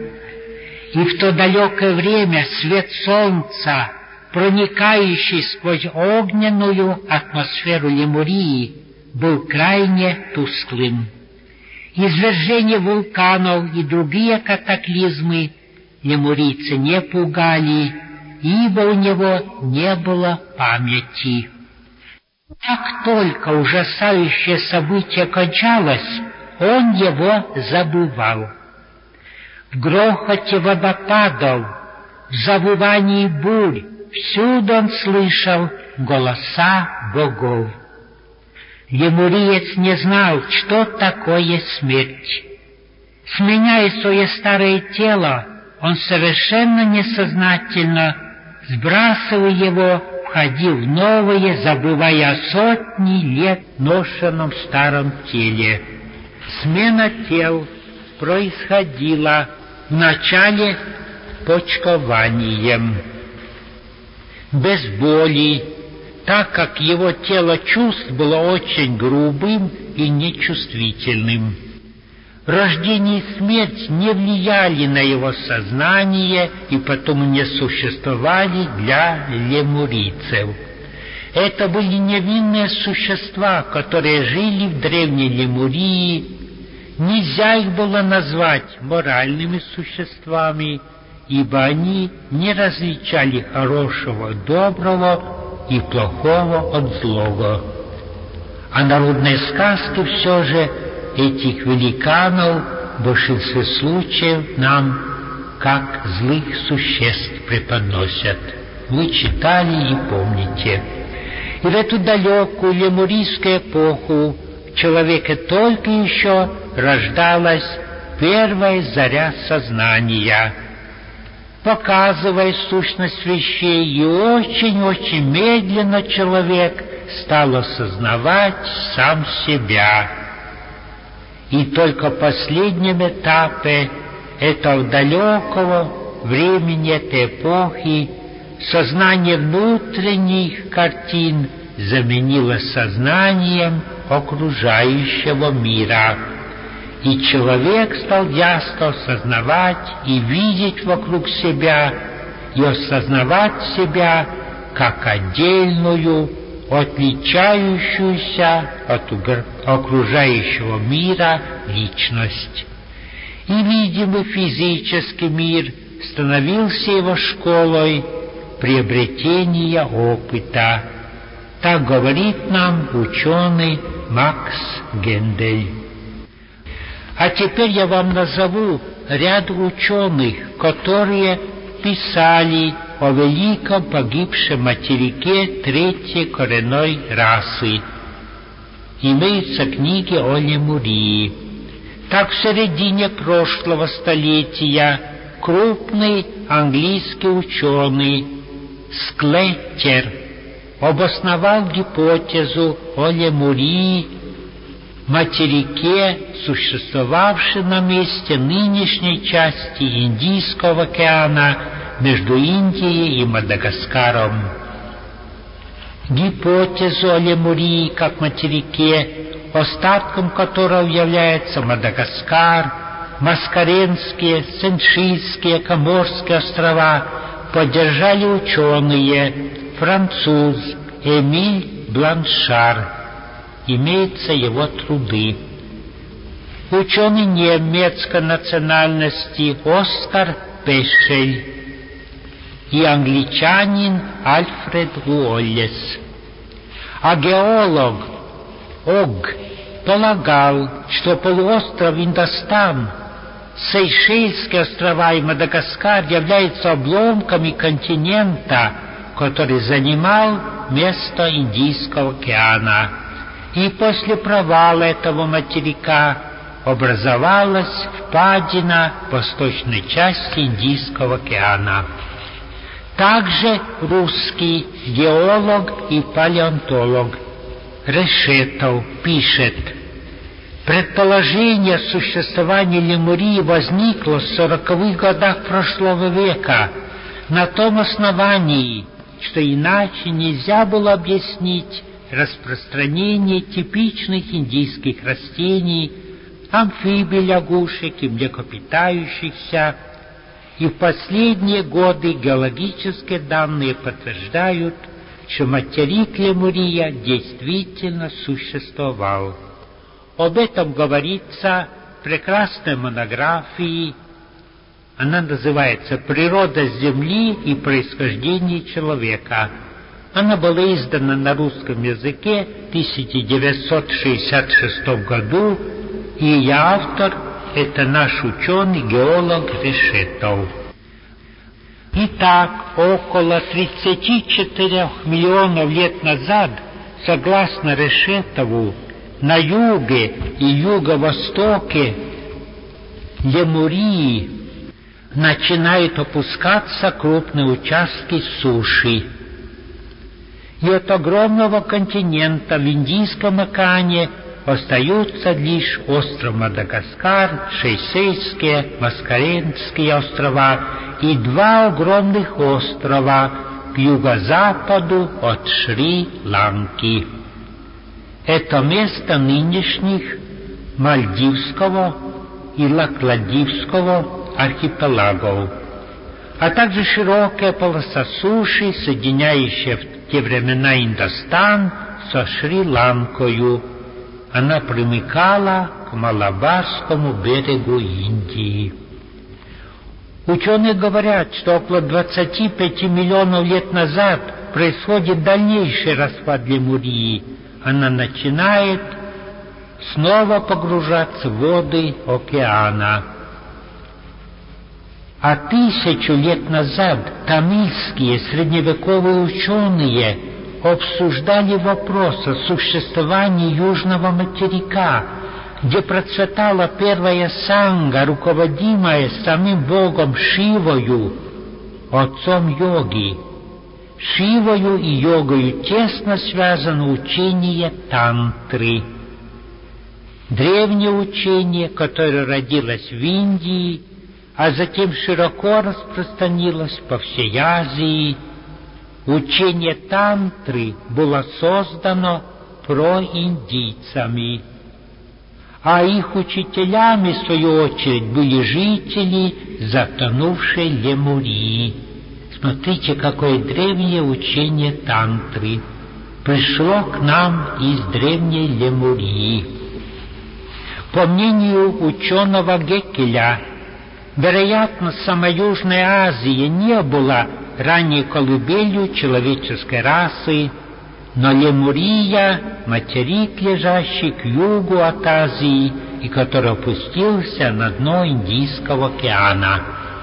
И в то далекое время свет солнца, проникающий сквозь огненную атмосферу Лемурии, был крайне тусклым. Извержение вулканов и другие катаклизмы лемурийца не пугали, ибо у него не было памяти. Как только ужасающее событие кончалось, он его забывал. В грохоте водопадов, в завывании бурь, всюду он слышал голоса богов. Лемуриец не знал, что такое смерть. Сменяя свое старое тело, он совершенно несознательно, сбрасывая его, входил в новое, забывая о сотни лет ношенном старом теле. Смена тел происходила вначале почкованием, без боли, так как его тело чувств было очень грубым и нечувствительным. Рождение и смерть не влияли на его сознание и потому не существовали для лемурийцев. Это были невинные существа, которые жили в древней Лемурии. Нельзя их было назвать моральными существами, ибо они не различали хорошего от доброго и плохого от злого. А народные сказки все же этих великанов в большинстве случаев нам как злых существ преподносят. Вы читали и помните. И в эту далекую лемурийскую эпоху в человеке только еще рождалась первая заря сознания, показывая сущность вещей, и очень-очень медленно человек стал осознавать сам себя. И только в последнем этапе этого далекого времени, этой эпохи, сознание внутренних картин заменило сознанием окружающего мира. И человек стал ясно осознавать и видеть вокруг себя, и осознавать себя как отдельную, отличающуюся от окружающего мира личность. И видимый физический мир становился его школой приобретения опыта. Так говорит нам ученый Макс Гендель. А теперь я вам назову ряд ученых, которые писали о великом погибшем материке третьей коренной расы. Имеются книги о Лемурии. Так в середине прошлого столетия крупный английский ученый Склеттер обосновал гипотезу о Лемурии, материке, существовавшем на месте нынешней части Индийского океана между Индией и Мадагаскаром. Гипотезу о Лемурии как материке, остатком которого являются Мадагаскар, Маскаренские, Сент-Шильские, Коморские острова, поддержали ученые француз Эмиль Бланшар. Имеются его труды. Ученый немецкой национальности Оскар Пешель и англичанин Альфред Уоллес. А геолог Огг полагал, что полуостров Индостан, Сейшельские острова и Мадагаскар являются обломками континента, который занимал место Индийского океана. И после провала этого материка образовалась впадина в восточной части Индийского океана. Также русский геолог и палеонтолог Решетов пишет: предположение существования Лемурии возникло в 40-х годах прошлого века на том основании, что иначе нельзя было объяснить распространение типичных индийских растений, амфибий, лягушек и млекопитающихся, и в последние годы геологические данные подтверждают, что материк Лемурия действительно существовал. Об этом говорится в прекрасной монографии. Она называется «Природа Земли и происхождение человека». Она была издана на русском языке в 1966 году, и ее автор — это наш ученый-геолог Решетов. Итак, около 34 миллионов лет назад, согласно Решетову, на юге и юго-востоке Лемурии начинают опускаться крупные участки суши. И от огромного континента в Индийском океане остаются лишь остров Мадагаскар, Сейшельские, Маскаренские острова и два огромных острова к юго-западу от Шри-Ланки. Это место нынешних Мальдивского и Лакладивского архипелагов, а также широкая полоса суши, соединяющая в те времена Индостан со Шри-Ланкою. Она примыкала к Малабарскому берегу Индии. Ученые говорят, что около 25 миллионов лет назад происходит дальнейший распад Лемурии. Она начинает снова погружаться в воды океана. А 1000 лет назад тамильские средневековые ученые обсуждали вопрос о существовании Южного материка, где процветала первая санга, руководимая самим богом Шивою, отцом йоги. Шивою и йогою тесно связано учение тантры. Древнее учение, которое родилось в Индии, а затем широко распространилось по всей Азии. Учение тантры было создано проиндийцами, а их учителями, в свою очередь, были жители затонувшей Лемурии. Смотрите, какое древнее учение тантры пришло к нам из древней Лемурии. По мнению ученого Геккеля, вероятно, сама Южная Азия не была ранее колыбелью человеческой расы, но Лемурия — материк, лежащий к югу от Азии и который опустился на дно Индийского океана.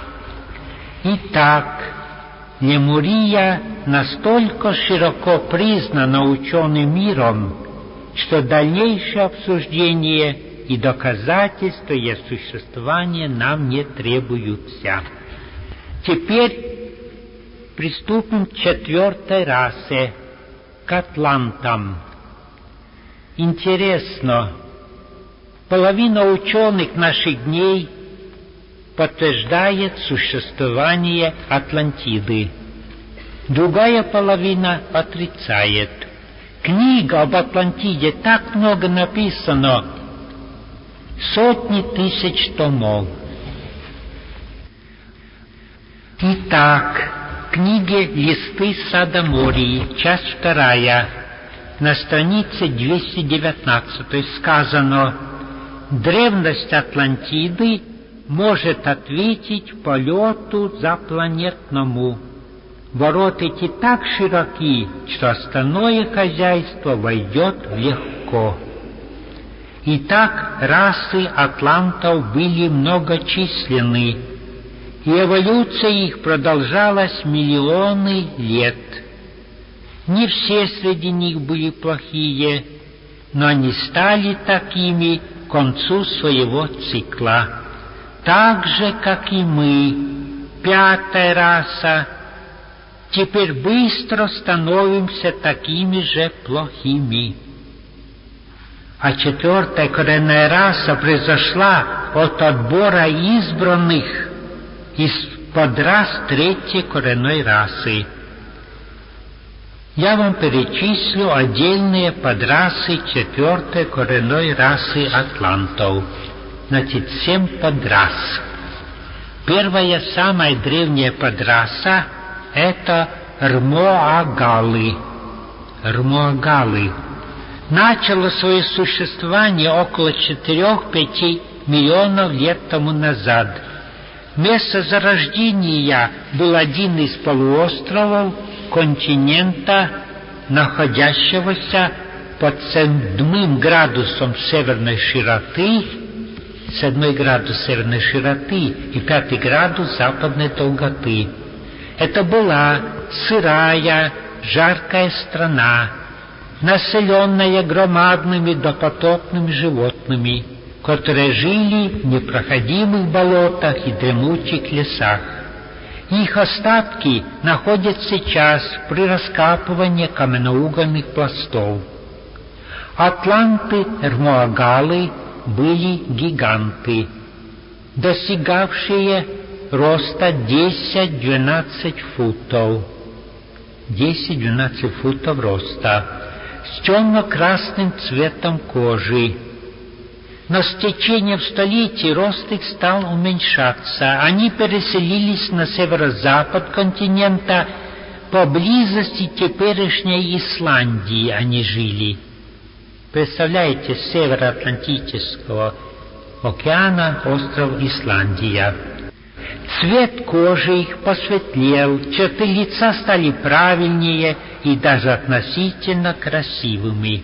Итак, Лемурия настолько широко признана ученым миром, что дальнейшее обсуждение и доказательства ее существования нам не требуются. Теперь приступим к 4-й расе, к атлантам. Интересно, половина ученых наших дней подтверждает существование Атлантиды, другая половина отрицает. Книга об Атлантиде так много написано, сотни тысяч томов. Итак, в книге «Листы сада Мории», часть 2, на странице 219 сказано: древность Атлантиды может ответить полету запланетному. Ворота эти так широки, что остальное хозяйство войдет легко. Итак, расы атлантов были многочисленны, и эволюция их продолжалась миллионы лет. Не все среди них были плохие, но они стали такими к концу своего цикла. Так же, как и мы, 5-я раса, теперь быстро становимся такими же плохими. А 4-я коренная раса произошла от отбора избранных из-под рас 3-й коренной расы. Я вам перечислю отдельные подрасы четвертой коренной расы атлантов. Значит, 7 подрас. Первая, самая древняя подраса — это рмоагалы. Рмоагалы. Начало свое существование около 4-5 миллионов лет тому назад. Место зарождения был один из полуостровов континента, находящегося под 7 градусом северной широты, 7 градус северной широты и 5 градус западной долготы. Это была сырая, жаркая страна, населенная громадными допотопными животными, которые жили в непроходимых болотах и дремучих лесах. Их остатки находятся сейчас при раскапывании каменноугольных пластов. Атланты, рмоагалы, были гиганты, достигавшие роста 10-12 футов. 10-12 футов роста, с темно-красным цветом кожи. Но с течением столетий рост их стал уменьшаться. Они переселились на северо-запад континента, поблизости теперешней Исландии они жили. Представляете, с Североатлантического океана остров Исландия. Цвет кожи их посветлел, черты лица стали правильнее и даже относительно красивыми.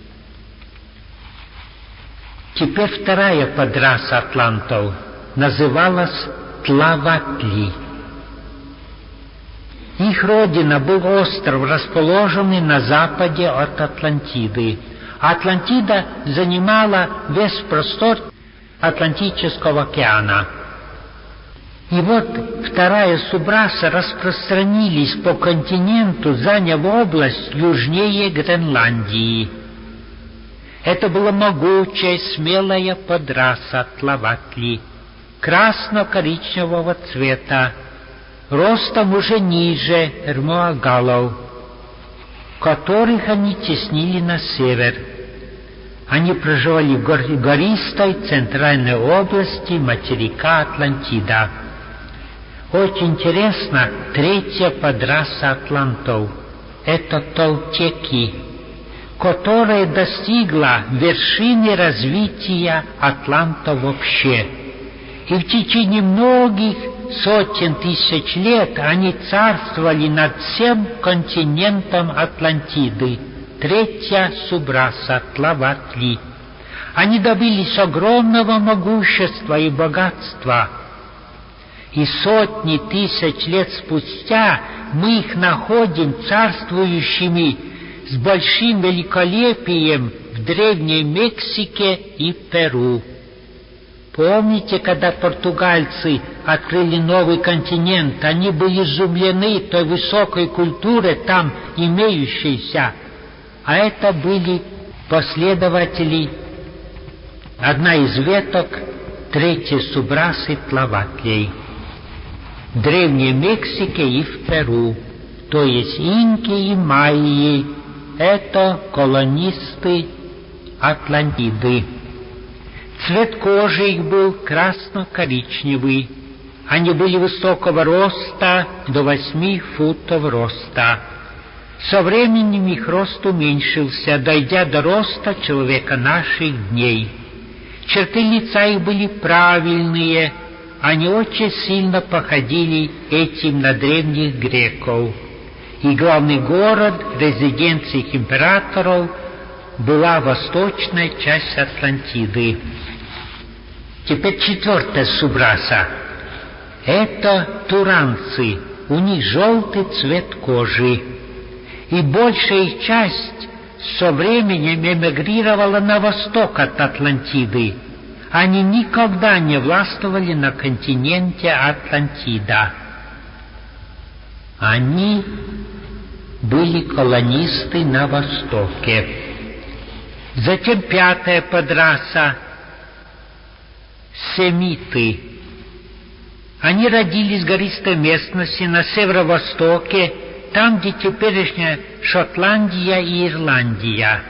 Теперь вторая подраса атлантов называлась Тлаватли. Их родина был остров, расположенный на западе от Атлантиды. Атлантида занимала весь простор Атлантического океана. И вот вторая субраса распространились по континенту, заняв область южнее Гренландии. Это была могучая, смелая подраса Тлаватли, красно-коричневого цвета, ростом уже ниже рмоагалов, которых они теснили на север. Они проживали в гористой центральной области материка Атлантида. Очень интересно, третья подраса атлантов — это толтеки, которая достигла вершины развития атлантов вообще. И в течение многих сотен тысяч лет они царствовали над всем континентом Атлантиды. Третья субраса Тлаватли. Они добились огромного могущества и богатства. И сотни тысяч лет спустя мы их находим царствующими с большим великолепием в Древней Мексике и Перу. Помните, когда португальцы открыли новый континент, они были изумлены той высокой культурой там имеющейся. А это были последователи, одна из веток третьей субрасы Тлаватлей. В Древней Мексике и в Перу, то есть инки и майи, это колонисты Атлантиды. Цвет кожи их был красно-коричневый. Они были высокого роста, до 8 футов роста. Со временем их рост уменьшился, дойдя до роста человека наших дней. Черты лица их были правильные, они очень сильно походили этим на древних греков. И главный город, резиденция их императоров, была восточная часть Атлантиды. Теперь четвертая субраса. Это туранцы, у них желтый цвет кожи. И большая их часть со временем эмигрировала на восток от Атлантиды. Они никогда не властвовали на континенте Атлантида. Они были колонисты на востоке. Затем пятая подраса — семиты. Они родились в гористой местности на северо-востоке там, где теперешняя Шотландия и Ирландия.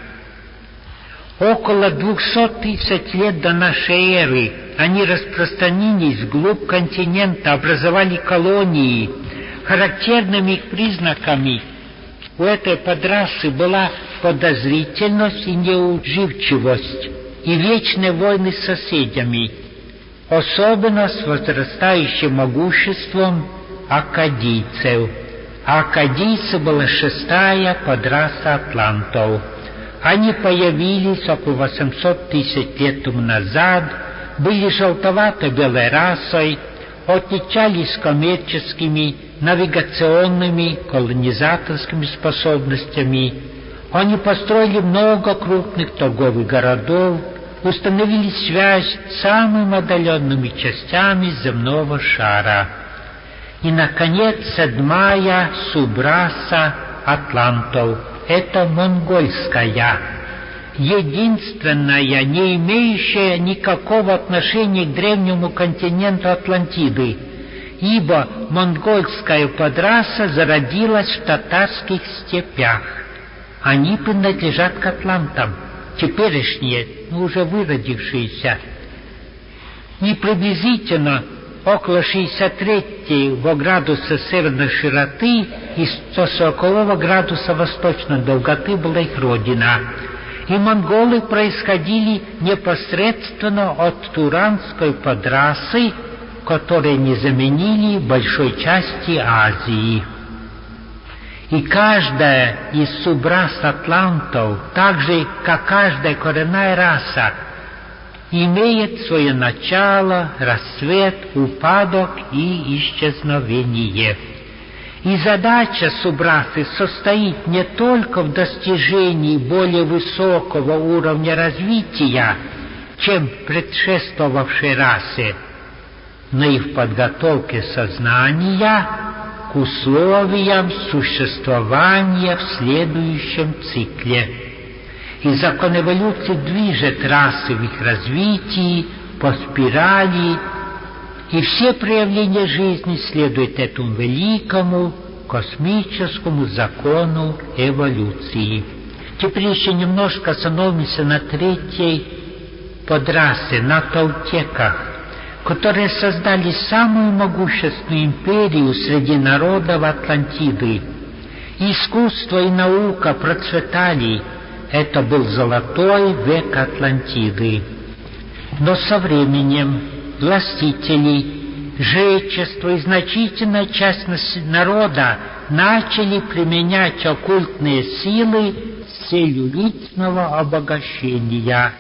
Около 200 тысяч лет до нашей эры они распространились вглубь континента, образовали колонии. Характерными их признаками у этой подрасы была подозрительность и неуживчивость, и вечные войны с соседями, особенно с возрастающим могуществом аккадийцев. А аккадийцы была шестая подраса атлантов. Они появились около 800 тысяч лет тому назад, были желтовато-белой расой, отличались коммерческими, навигационными, колонизаторскими способностями. Они построили много крупных торговых городов, установили связь с самыми отдаленными частями земного шара. И, наконец, седьмая субраса атлантов — это монгольская, единственная, не имеющая никакого отношения к древнему континенту Атлантиды, ибо монгольская подраса зародилась в татарских степях. Они принадлежат к атлантам, теперешние, уже выродившиеся. И приблизительно около 63 градуса северной широты и 140 градуса восточной долготы была их родина. И монголы происходили непосредственно от туранской подрасы, которые не заменили большой части Азии. И каждая из субрас атлантов, так же как каждая коренная раса, имеет свое начало, расцвет, упадок и исчезновение. И задача субрасы состоит не только в достижении более высокого уровня развития, чем предшествовавшей расе, но и в подготовке сознания к условиям существования в следующем цикле. И закон эволюции движет расы в их развитии по спирали, и все проявления жизни следуют этому великому космическому закону эволюции. Теперь еще немножко остановимся на третьей подрасе, на толтеках, которые создали самую могущественную империю среди народов Атлантиды. Искусство и наука процветали. Это был золотой век Атлантиды. Но со временем властители, жречество и значительная часть народа начали применять оккультные силы с целью личного обогащения.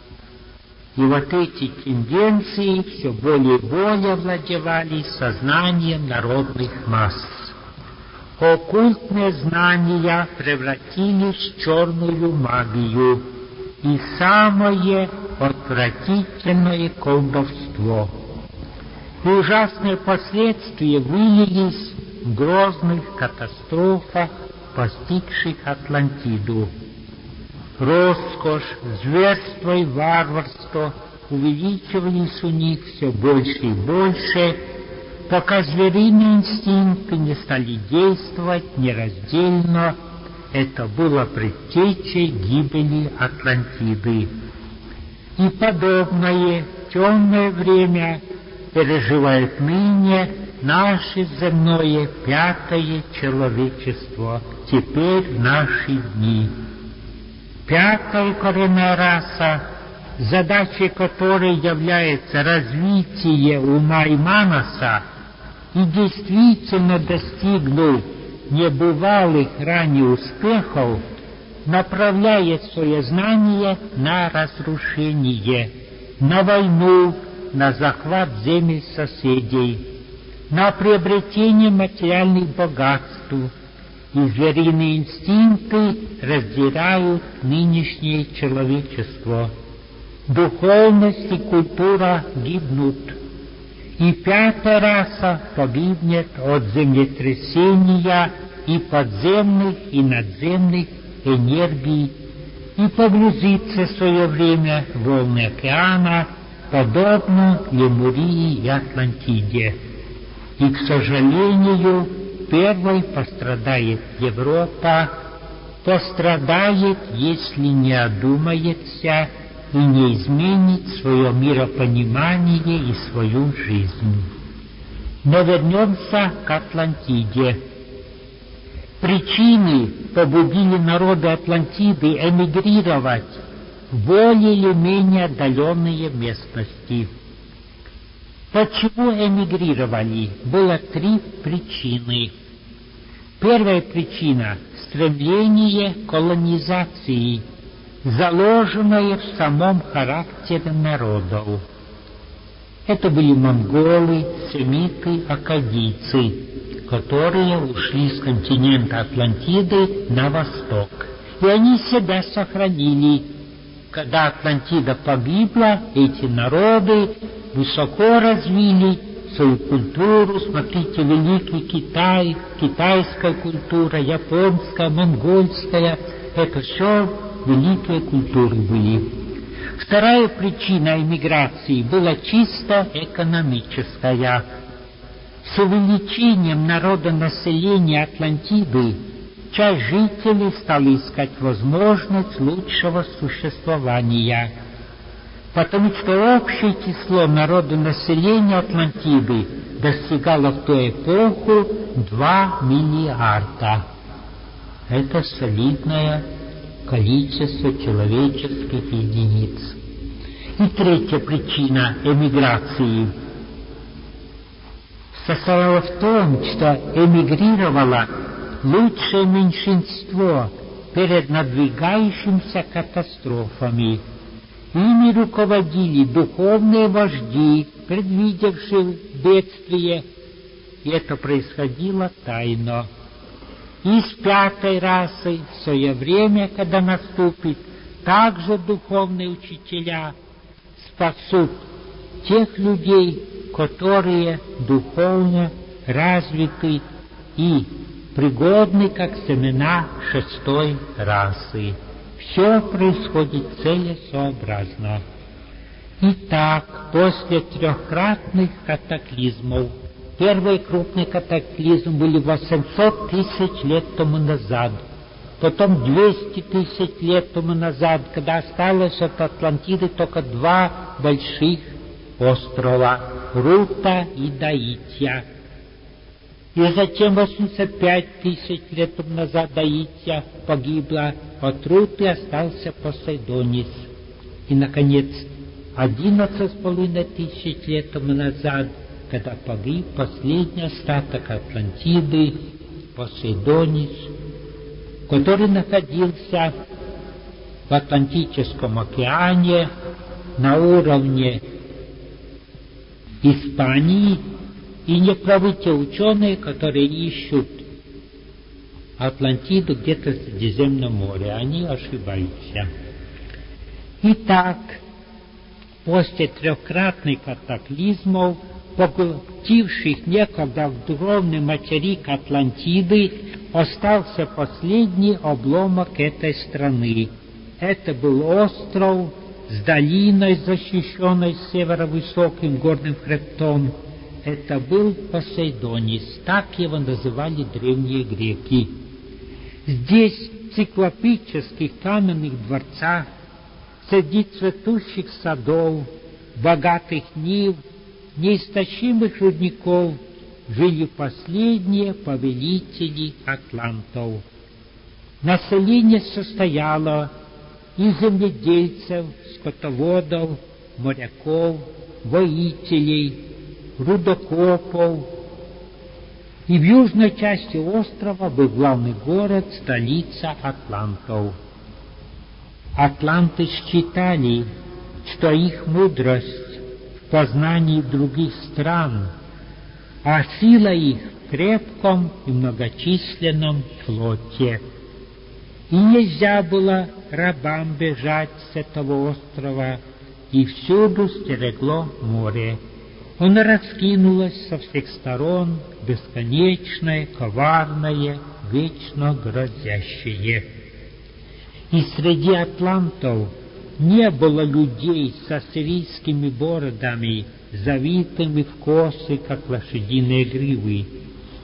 И вот эти тенденции все более и более овладевали сознанием народных масс. Оккультные знания превратились в черную магию и самое отвратительное колдовство. И ужасные последствия вылились в грозных катастрофах, постигших Атлантиду. Роскошь, зверство и варварство увеличивались у них все больше и больше, пока звериные инстинкты не стали действовать нераздельно. Это было предтечей гибели Атлантиды. И подобное темное время переживает ныне наше земное пятое человечество, теперь в наши дни. Пятая коренная раса, задачей которой является развитие ума и маноса, и действительно достигнув небывалых ранее успехов, направляет свое знание на разрушение, на войну, на захват земель соседей, на приобретение материальных богатств, и звериные инстинкты раздирают нынешнее человечество. Духовность и культура гибнут, и пятая раса погибнет от землетрясения и подземных и надземных энергий и погрузится в свое время в волны океана, подобно Лемурии и Атлантиде. И, к сожалению, первой пострадает Европа, пострадает, если не одумается и не изменит свое миропонимание и свою жизнь. Но вернемся к Атлантиде. Причины побудили народы Атлантиды эмигрировать в более или менее отдаленные местности. Почему эмигрировали? Было 3 причины. Первая причина — стремление к колонизации, заложенное в самом характере народов. Это были монголы, семиты, аккадийцы, которые ушли с континента Атлантиды на восток. И они себя сохранили. Когда Атлантида погибла, эти народы высоко развили свою культуру. Смотрите, Великий Китай, китайская культура, японская, монгольская. Это все великие культуры были. Вторая причина эмиграции была чисто экономическая. С увеличением народонаселения Атлантиды часть жителей стала искать возможность лучшего существования, потому что общее число народонаселения Атлантиды достигало в ту эпоху 2 миллиарда. Это солидное количество человеческих единиц. И третья причина эмиграции состояла в том, что эмигрировало лучшее меньшинство перед надвигающимися катастрофами. Ими руководили духовные вожди, предвидевшие бедствие, и это происходило тайно. И с 5-й расой в свое время, когда наступит, также духовные учителя спасут тех людей, которые духовно развиты и пригодны, как семена 6-й расы. Все происходит целесообразно. Итак, после 3-кратных катаклизмов, первый крупный катаклизм были 800 тысяч лет тому назад, потом 200 тысяч лет тому назад, когда осталось от Атлантиды только 2 больших острова — Рута и Даития. И затем 85 тысяч лет тому назад Даития погибла, от Руты остался Посейдонис. И, наконец, 11,5 тысяч лет тому назад, когда погиб последний остаток Атлантиды, Посейдонис, который находился в Атлантическом океане на уровне Испании, и не правы те ученые, которые ищут Атлантиду где-то в Средиземном море. Они ошибаются. Итак, после 3-кратных катаклизмов, поглотивших некогда в духовный материк Атлантиды, остался последний обломок этой страны. Это был остров с долиной, защищенной с севера высоким горным хребтом. Это был Посейдонис, так его называли древние греки. Здесь, в циклопических каменных дворцах, среди цветущих садов, богатых нив, неистощимых рудников, жили последние повелители атлантов. Население состояло из земледельцев, скотоводов, моряков, воителей, рудокопов. И в южной части острова был главный город, столица атлантов. Атланты считали, что их мудрость в познании других стран, а сила их в крепком и многочисленном флоте. И нельзя было рабам бежать с этого острова, и всюду стерегло море. Оно раскинулось со всех сторон, бесконечное, коварное, вечно грозящее. И среди атлантов не было людей с ассирийскими бородами, завитыми в косы, как лошадиные гривы,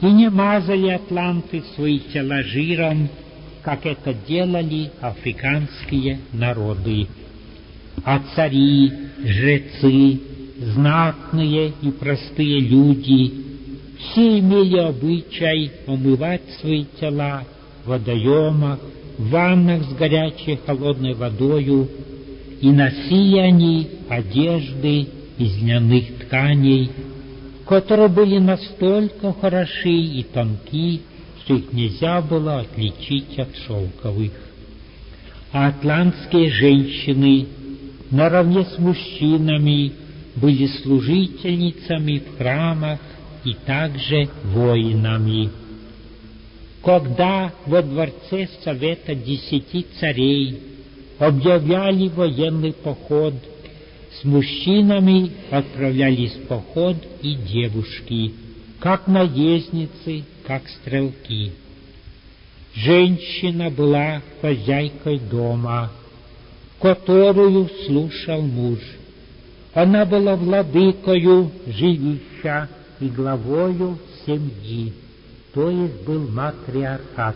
и не мазали атланты свои тела жиром, как это делали африканские народы. А цари, жрецы, знатные и простые люди все имели обычай омывать свои тела в водоемах, в ваннах с горячей холодной водою, и носили они одежды из льняных тканей, которые были настолько хороши и тонки, что их нельзя было отличить от шелковых. А атлантские женщины наравне с мужчинами были служительницами в храмах и также воинами. Когда во дворце Совета 10 царей объявляли военный поход, с мужчинами отправлялись в поход и девушки, как наездницы, как стрелки. Женщина была хозяйкой дома, которую слушал муж. Она была владыкою жилища и главою семьи, то есть был матриархат.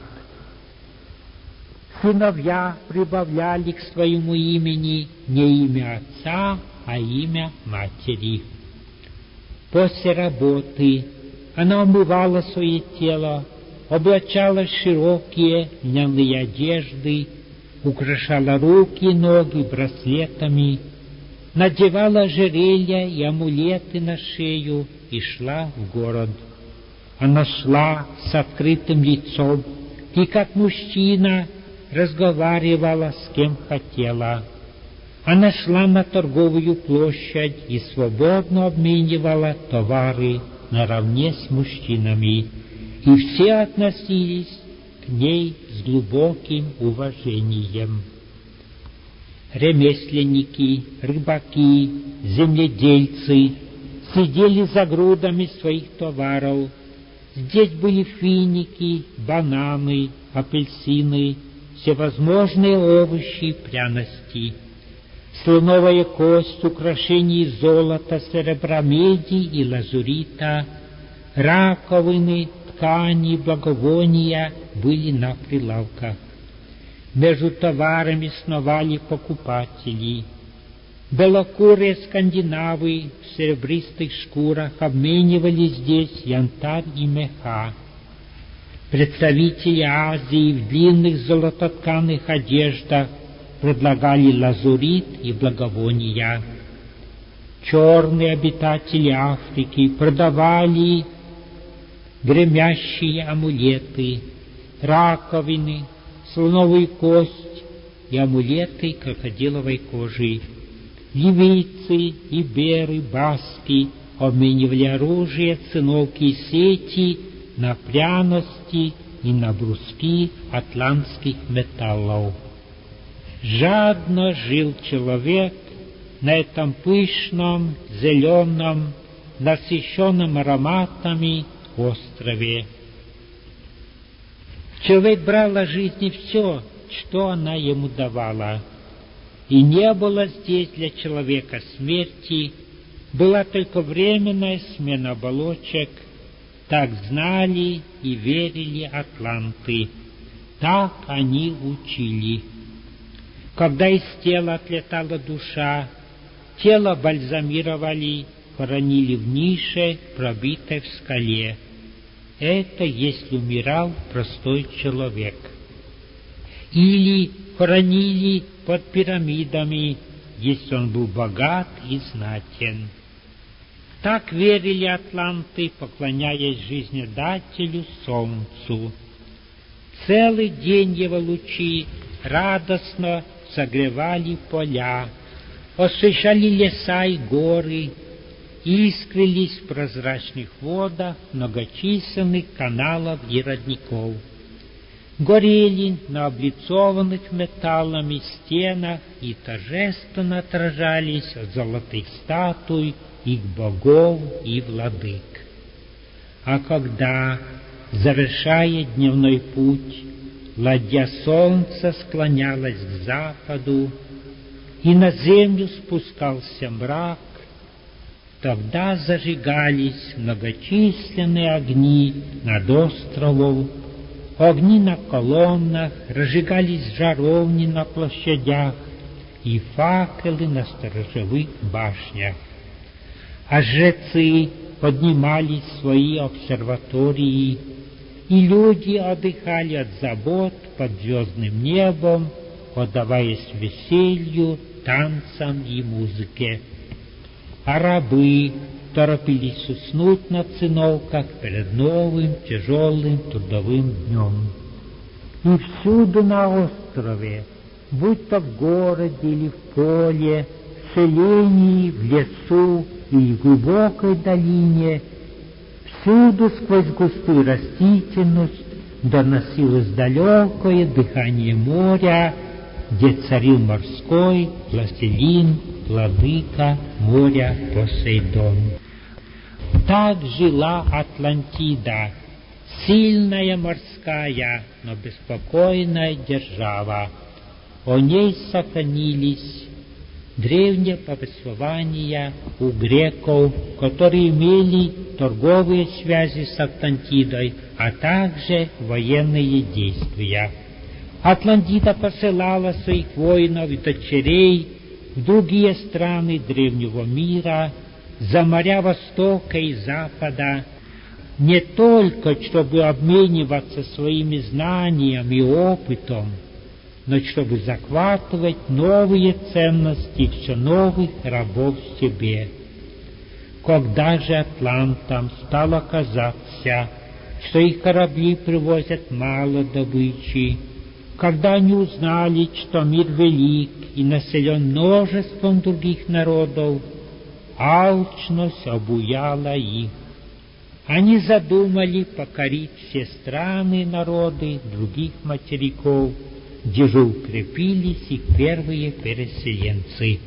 Сыновья прибавляли к своему имени не имя отца, а имя матери. После работы она умывала свое тело, облачала широкие льняные одежды, украшала руки и ноги браслетами, надевала ожерелья и амулеты на шею и шла в город. Она шла с открытым лицом и, как мужчина, разговаривала с кем хотела. Она шла на торговую площадь и свободно обменивала товары наравне с мужчинами, и все относились к ней с глубоким уважением. Ремесленники, рыбаки, земледельцы сидели за грудами своих товаров. Здесь были финики, бананы, апельсины, всевозможные овощи и пряности, слоновая кость, украшения из золота, серебра, меди и лазурита, раковины, ткани, благовония были на прилавках. Между товарами сновали покупатели. Белокурые скандинавы в серебристых шкурах обменивали здесь янтарь и меха. Представители Азии в длинных золототканых одеждах предлагали лазурит и благовония. Черные обитатели Африки продавали гремящие амулеты, раковины, слоновую кость и амулеты крокодиловой кожи. Ливийцы, иберы, баски обменивали оружие, циновки и сети на пряности и на бруски атлантских металлов. Жадно жил человек на этом пышном, зеленом, насыщенном ароматами острове. Человек брал от жизни все, что она ему давала. И не было здесь для человека смерти, была только временная смена оболочек. Так знали и верили атланты, так они учили. Когда из тела отлетала душа, тело бальзамировали, хоронили в нише, пробитой в скале. Это если умирал простой человек. Или хоронили под пирамидами, если он был богат и знатен. Так верили атланты, поклоняясь жизнедателю солнцу. Целый день его лучи радостно согревали поля, освещали леса и горы, искрились в прозрачных водах многочисленных каналов и родников. Горели на облицованных металлами стенах и торжественно отражались от золотых статуй их богов и владык. А когда, завершая дневной путь, ладья солнца склонялась к западу, и на землю спускался мрак, Тогда зажигались многочисленные огни над островом, огни на колоннах, разжигались жаровни на площадях и факелы на сторожевых башнях. А жрецы поднимались в свои обсерватории, и люди отдыхали от забот под звездным небом, отдаваясь веселью, танцам и музыке. А рабы торопились уснуть на циновках перед новым тяжелым трудовым днем. И всюду на острове, будь то в городе или в поле, в селении, в лесу или в глубокой долине, всюду сквозь густую растительность доносилось далекое дыхание моря, где царил морской властелин, владыка моря Посейдон. Так жила Атлантида, сильная морская, но беспокойная держава. О ней сохранились древние повествования у греков, которые имели торговые связи с Атлантидой, а также военные действия. Атлантида посылала своих воинов и дочерей в другие страны древнего мира, за моря Востока и Запада, не только чтобы обмениваться своими знаниями и опытом, но чтобы захватывать новые ценности и все новых рабов себе. Когда же атлантам стало казаться, что их корабли привозят мало добычи, когда они узнали, что мир велик и населен множеством других народов, алчность обуяла их. Они задумали покорить все страны и народы других материков, где же укрепились их первые переселенцы.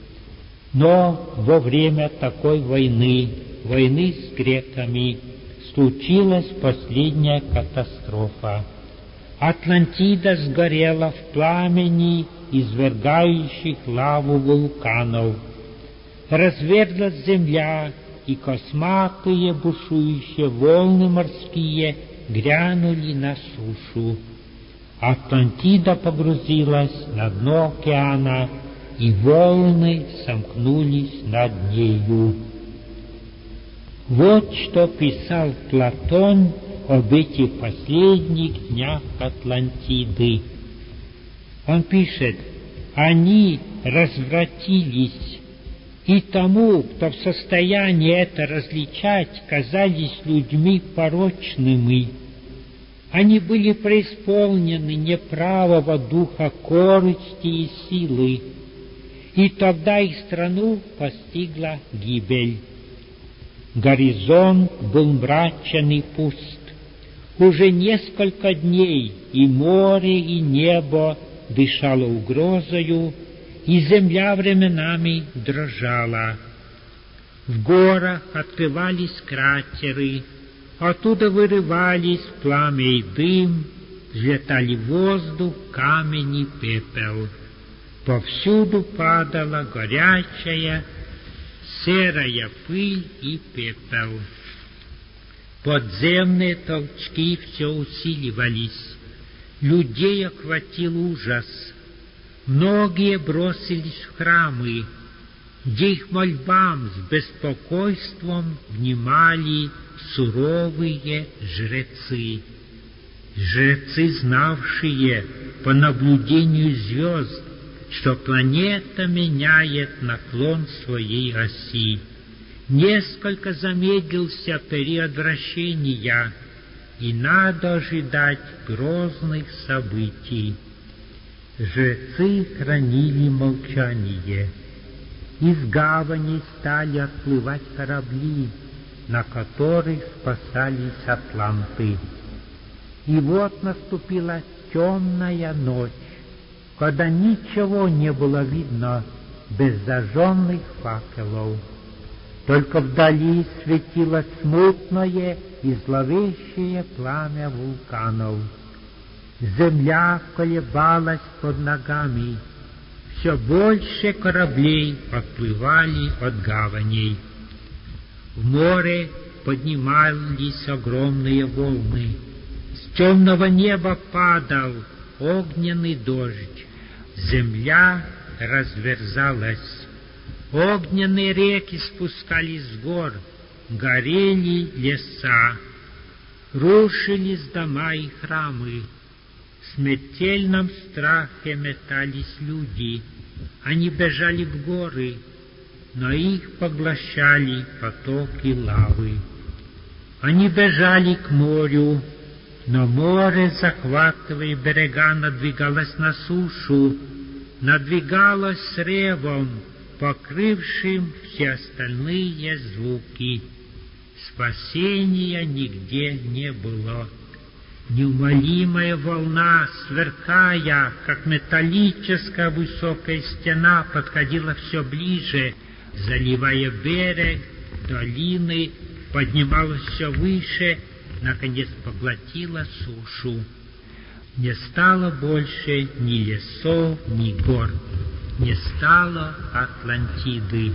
Но во время такой войны с греками, случилась последняя катастрофа. Атлантида сгорела в пламени извергающих лаву вулканов. Разверзлась земля, и косматые бушующие волны морские грянули на сушу. Атлантида погрузилась на дно океана, и волны сомкнулись над нею. Вот что писал Платон об этих последних днях Атлантиды. Он пишет: «Они развратились, и тому, кто в состоянии это различать, казались людьми порочными. Они были преисполнены неправого духа корысти и силы, и тогда их страну постигла гибель. Горизонт был мрачен и пуст. Уже несколько дней и море, и небо дышало угрозою, и земля временами дрожала. В горах открывались кратеры, оттуда вырывались пламя и дым, взлетали в воздух камень и пепел. Повсюду падала горячая, серая пыль и пепел. Подземные толчки все усиливались. Людей охватил ужас. Многие бросились в храмы, где их мольбам с беспокойством внимали суровые жрецы. Жрецы, знавшие по наблюдению звезд, что планета меняет наклон своей оси. Несколько замедлился период вращения, и надо ожидать грозных событий. Жрецы хранили молчание. Из гавани стали отплывать корабли, на которых спасались атланты. И вот наступила темная ночь, когда ничего не было видно без зажженных факелов. Только вдали светило смутное и зловещее пламя вулканов. Земля колебалась под ногами. Все больше кораблей отплывали от гаваней. В море поднимались огромные волны. С темного неба падал огненный дождь. Земля разверзалась. Огненные реки спускались с гор. Горели леса. Рушились дома и храмы. В смертельном страхе метались люди. Они бежали в горы, но их поглощали потоки лавы. Они бежали к морю, но море, захватывая берега, надвигалось на сушу, надвигалось с ревом, покрывшим все остальные звуки. Спасения нигде не было. Неумолимая волна, сверкая, как металлическая высокая стена, подходила все ближе, заливая берег, долины, поднималась все выше, наконец поглотила сушу. Не стало больше ни лесов, ни гор, не стало Атлантиды.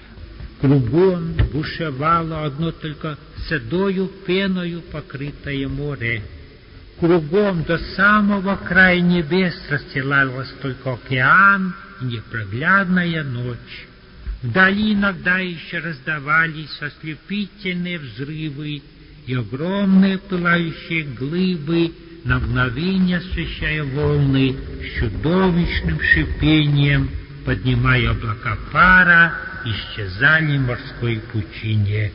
Кругом бушевало одно только седою пеною покрытое море. Кругом до самого края небес расстилалась только океан и непроглядная ночь. Вдали иногда еще раздавались ослепительные взрывы и огромные пылающие глыбы, на мгновение освещая волны с чудовищным шипением, поднимая облака пара, исчезали в морской пучине.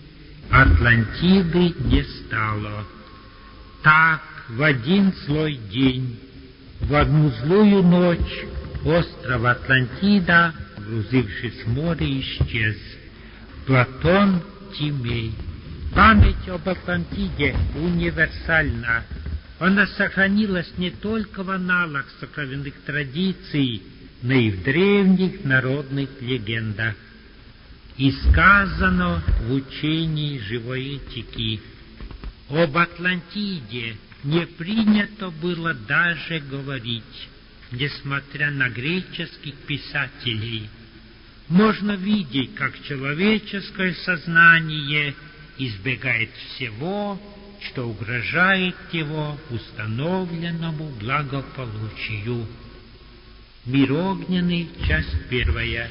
Атлантиды не стало. Так, в один злой день, в одну злую ночь, остров Атлантида, погрузившись в море, исчез. Платон Тимей. Память об Атлантиде универсальна. Она сохранилась не только в аналах сокровенных традиций, но и в древних народных легендах. И сказано в учении живой этики: об Атлантиде не принято было даже говорить, несмотря на греческих писателей. Можно видеть, как человеческое сознание избегает всего, что угрожает его установленному благополучию. Мир огненный, часть 1,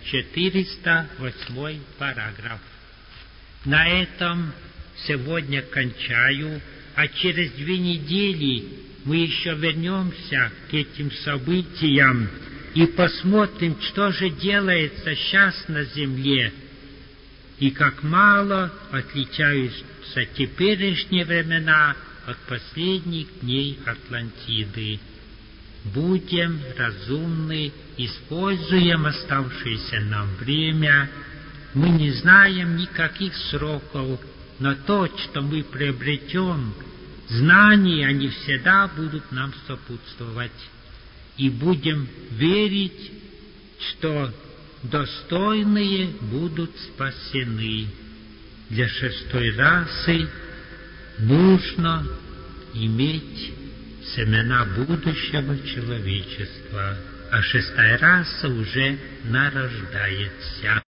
408 параграф. На этом сегодня кончаю, а через 2 недели мы еще вернемся к этим событиям и посмотрим, что же делается сейчас на земле, и как мало отличаются теперешние времена от последних дней Атлантиды. Будем разумны, используем оставшееся нам время. Мы не знаем никаких сроков, но то, что мы приобретем, знания, они всегда будут нам сопутствовать. И будем верить, что достойные будут спасены. Для 6-й расы нужно иметь семена будущего человечества, а 6-я раса уже нарождается.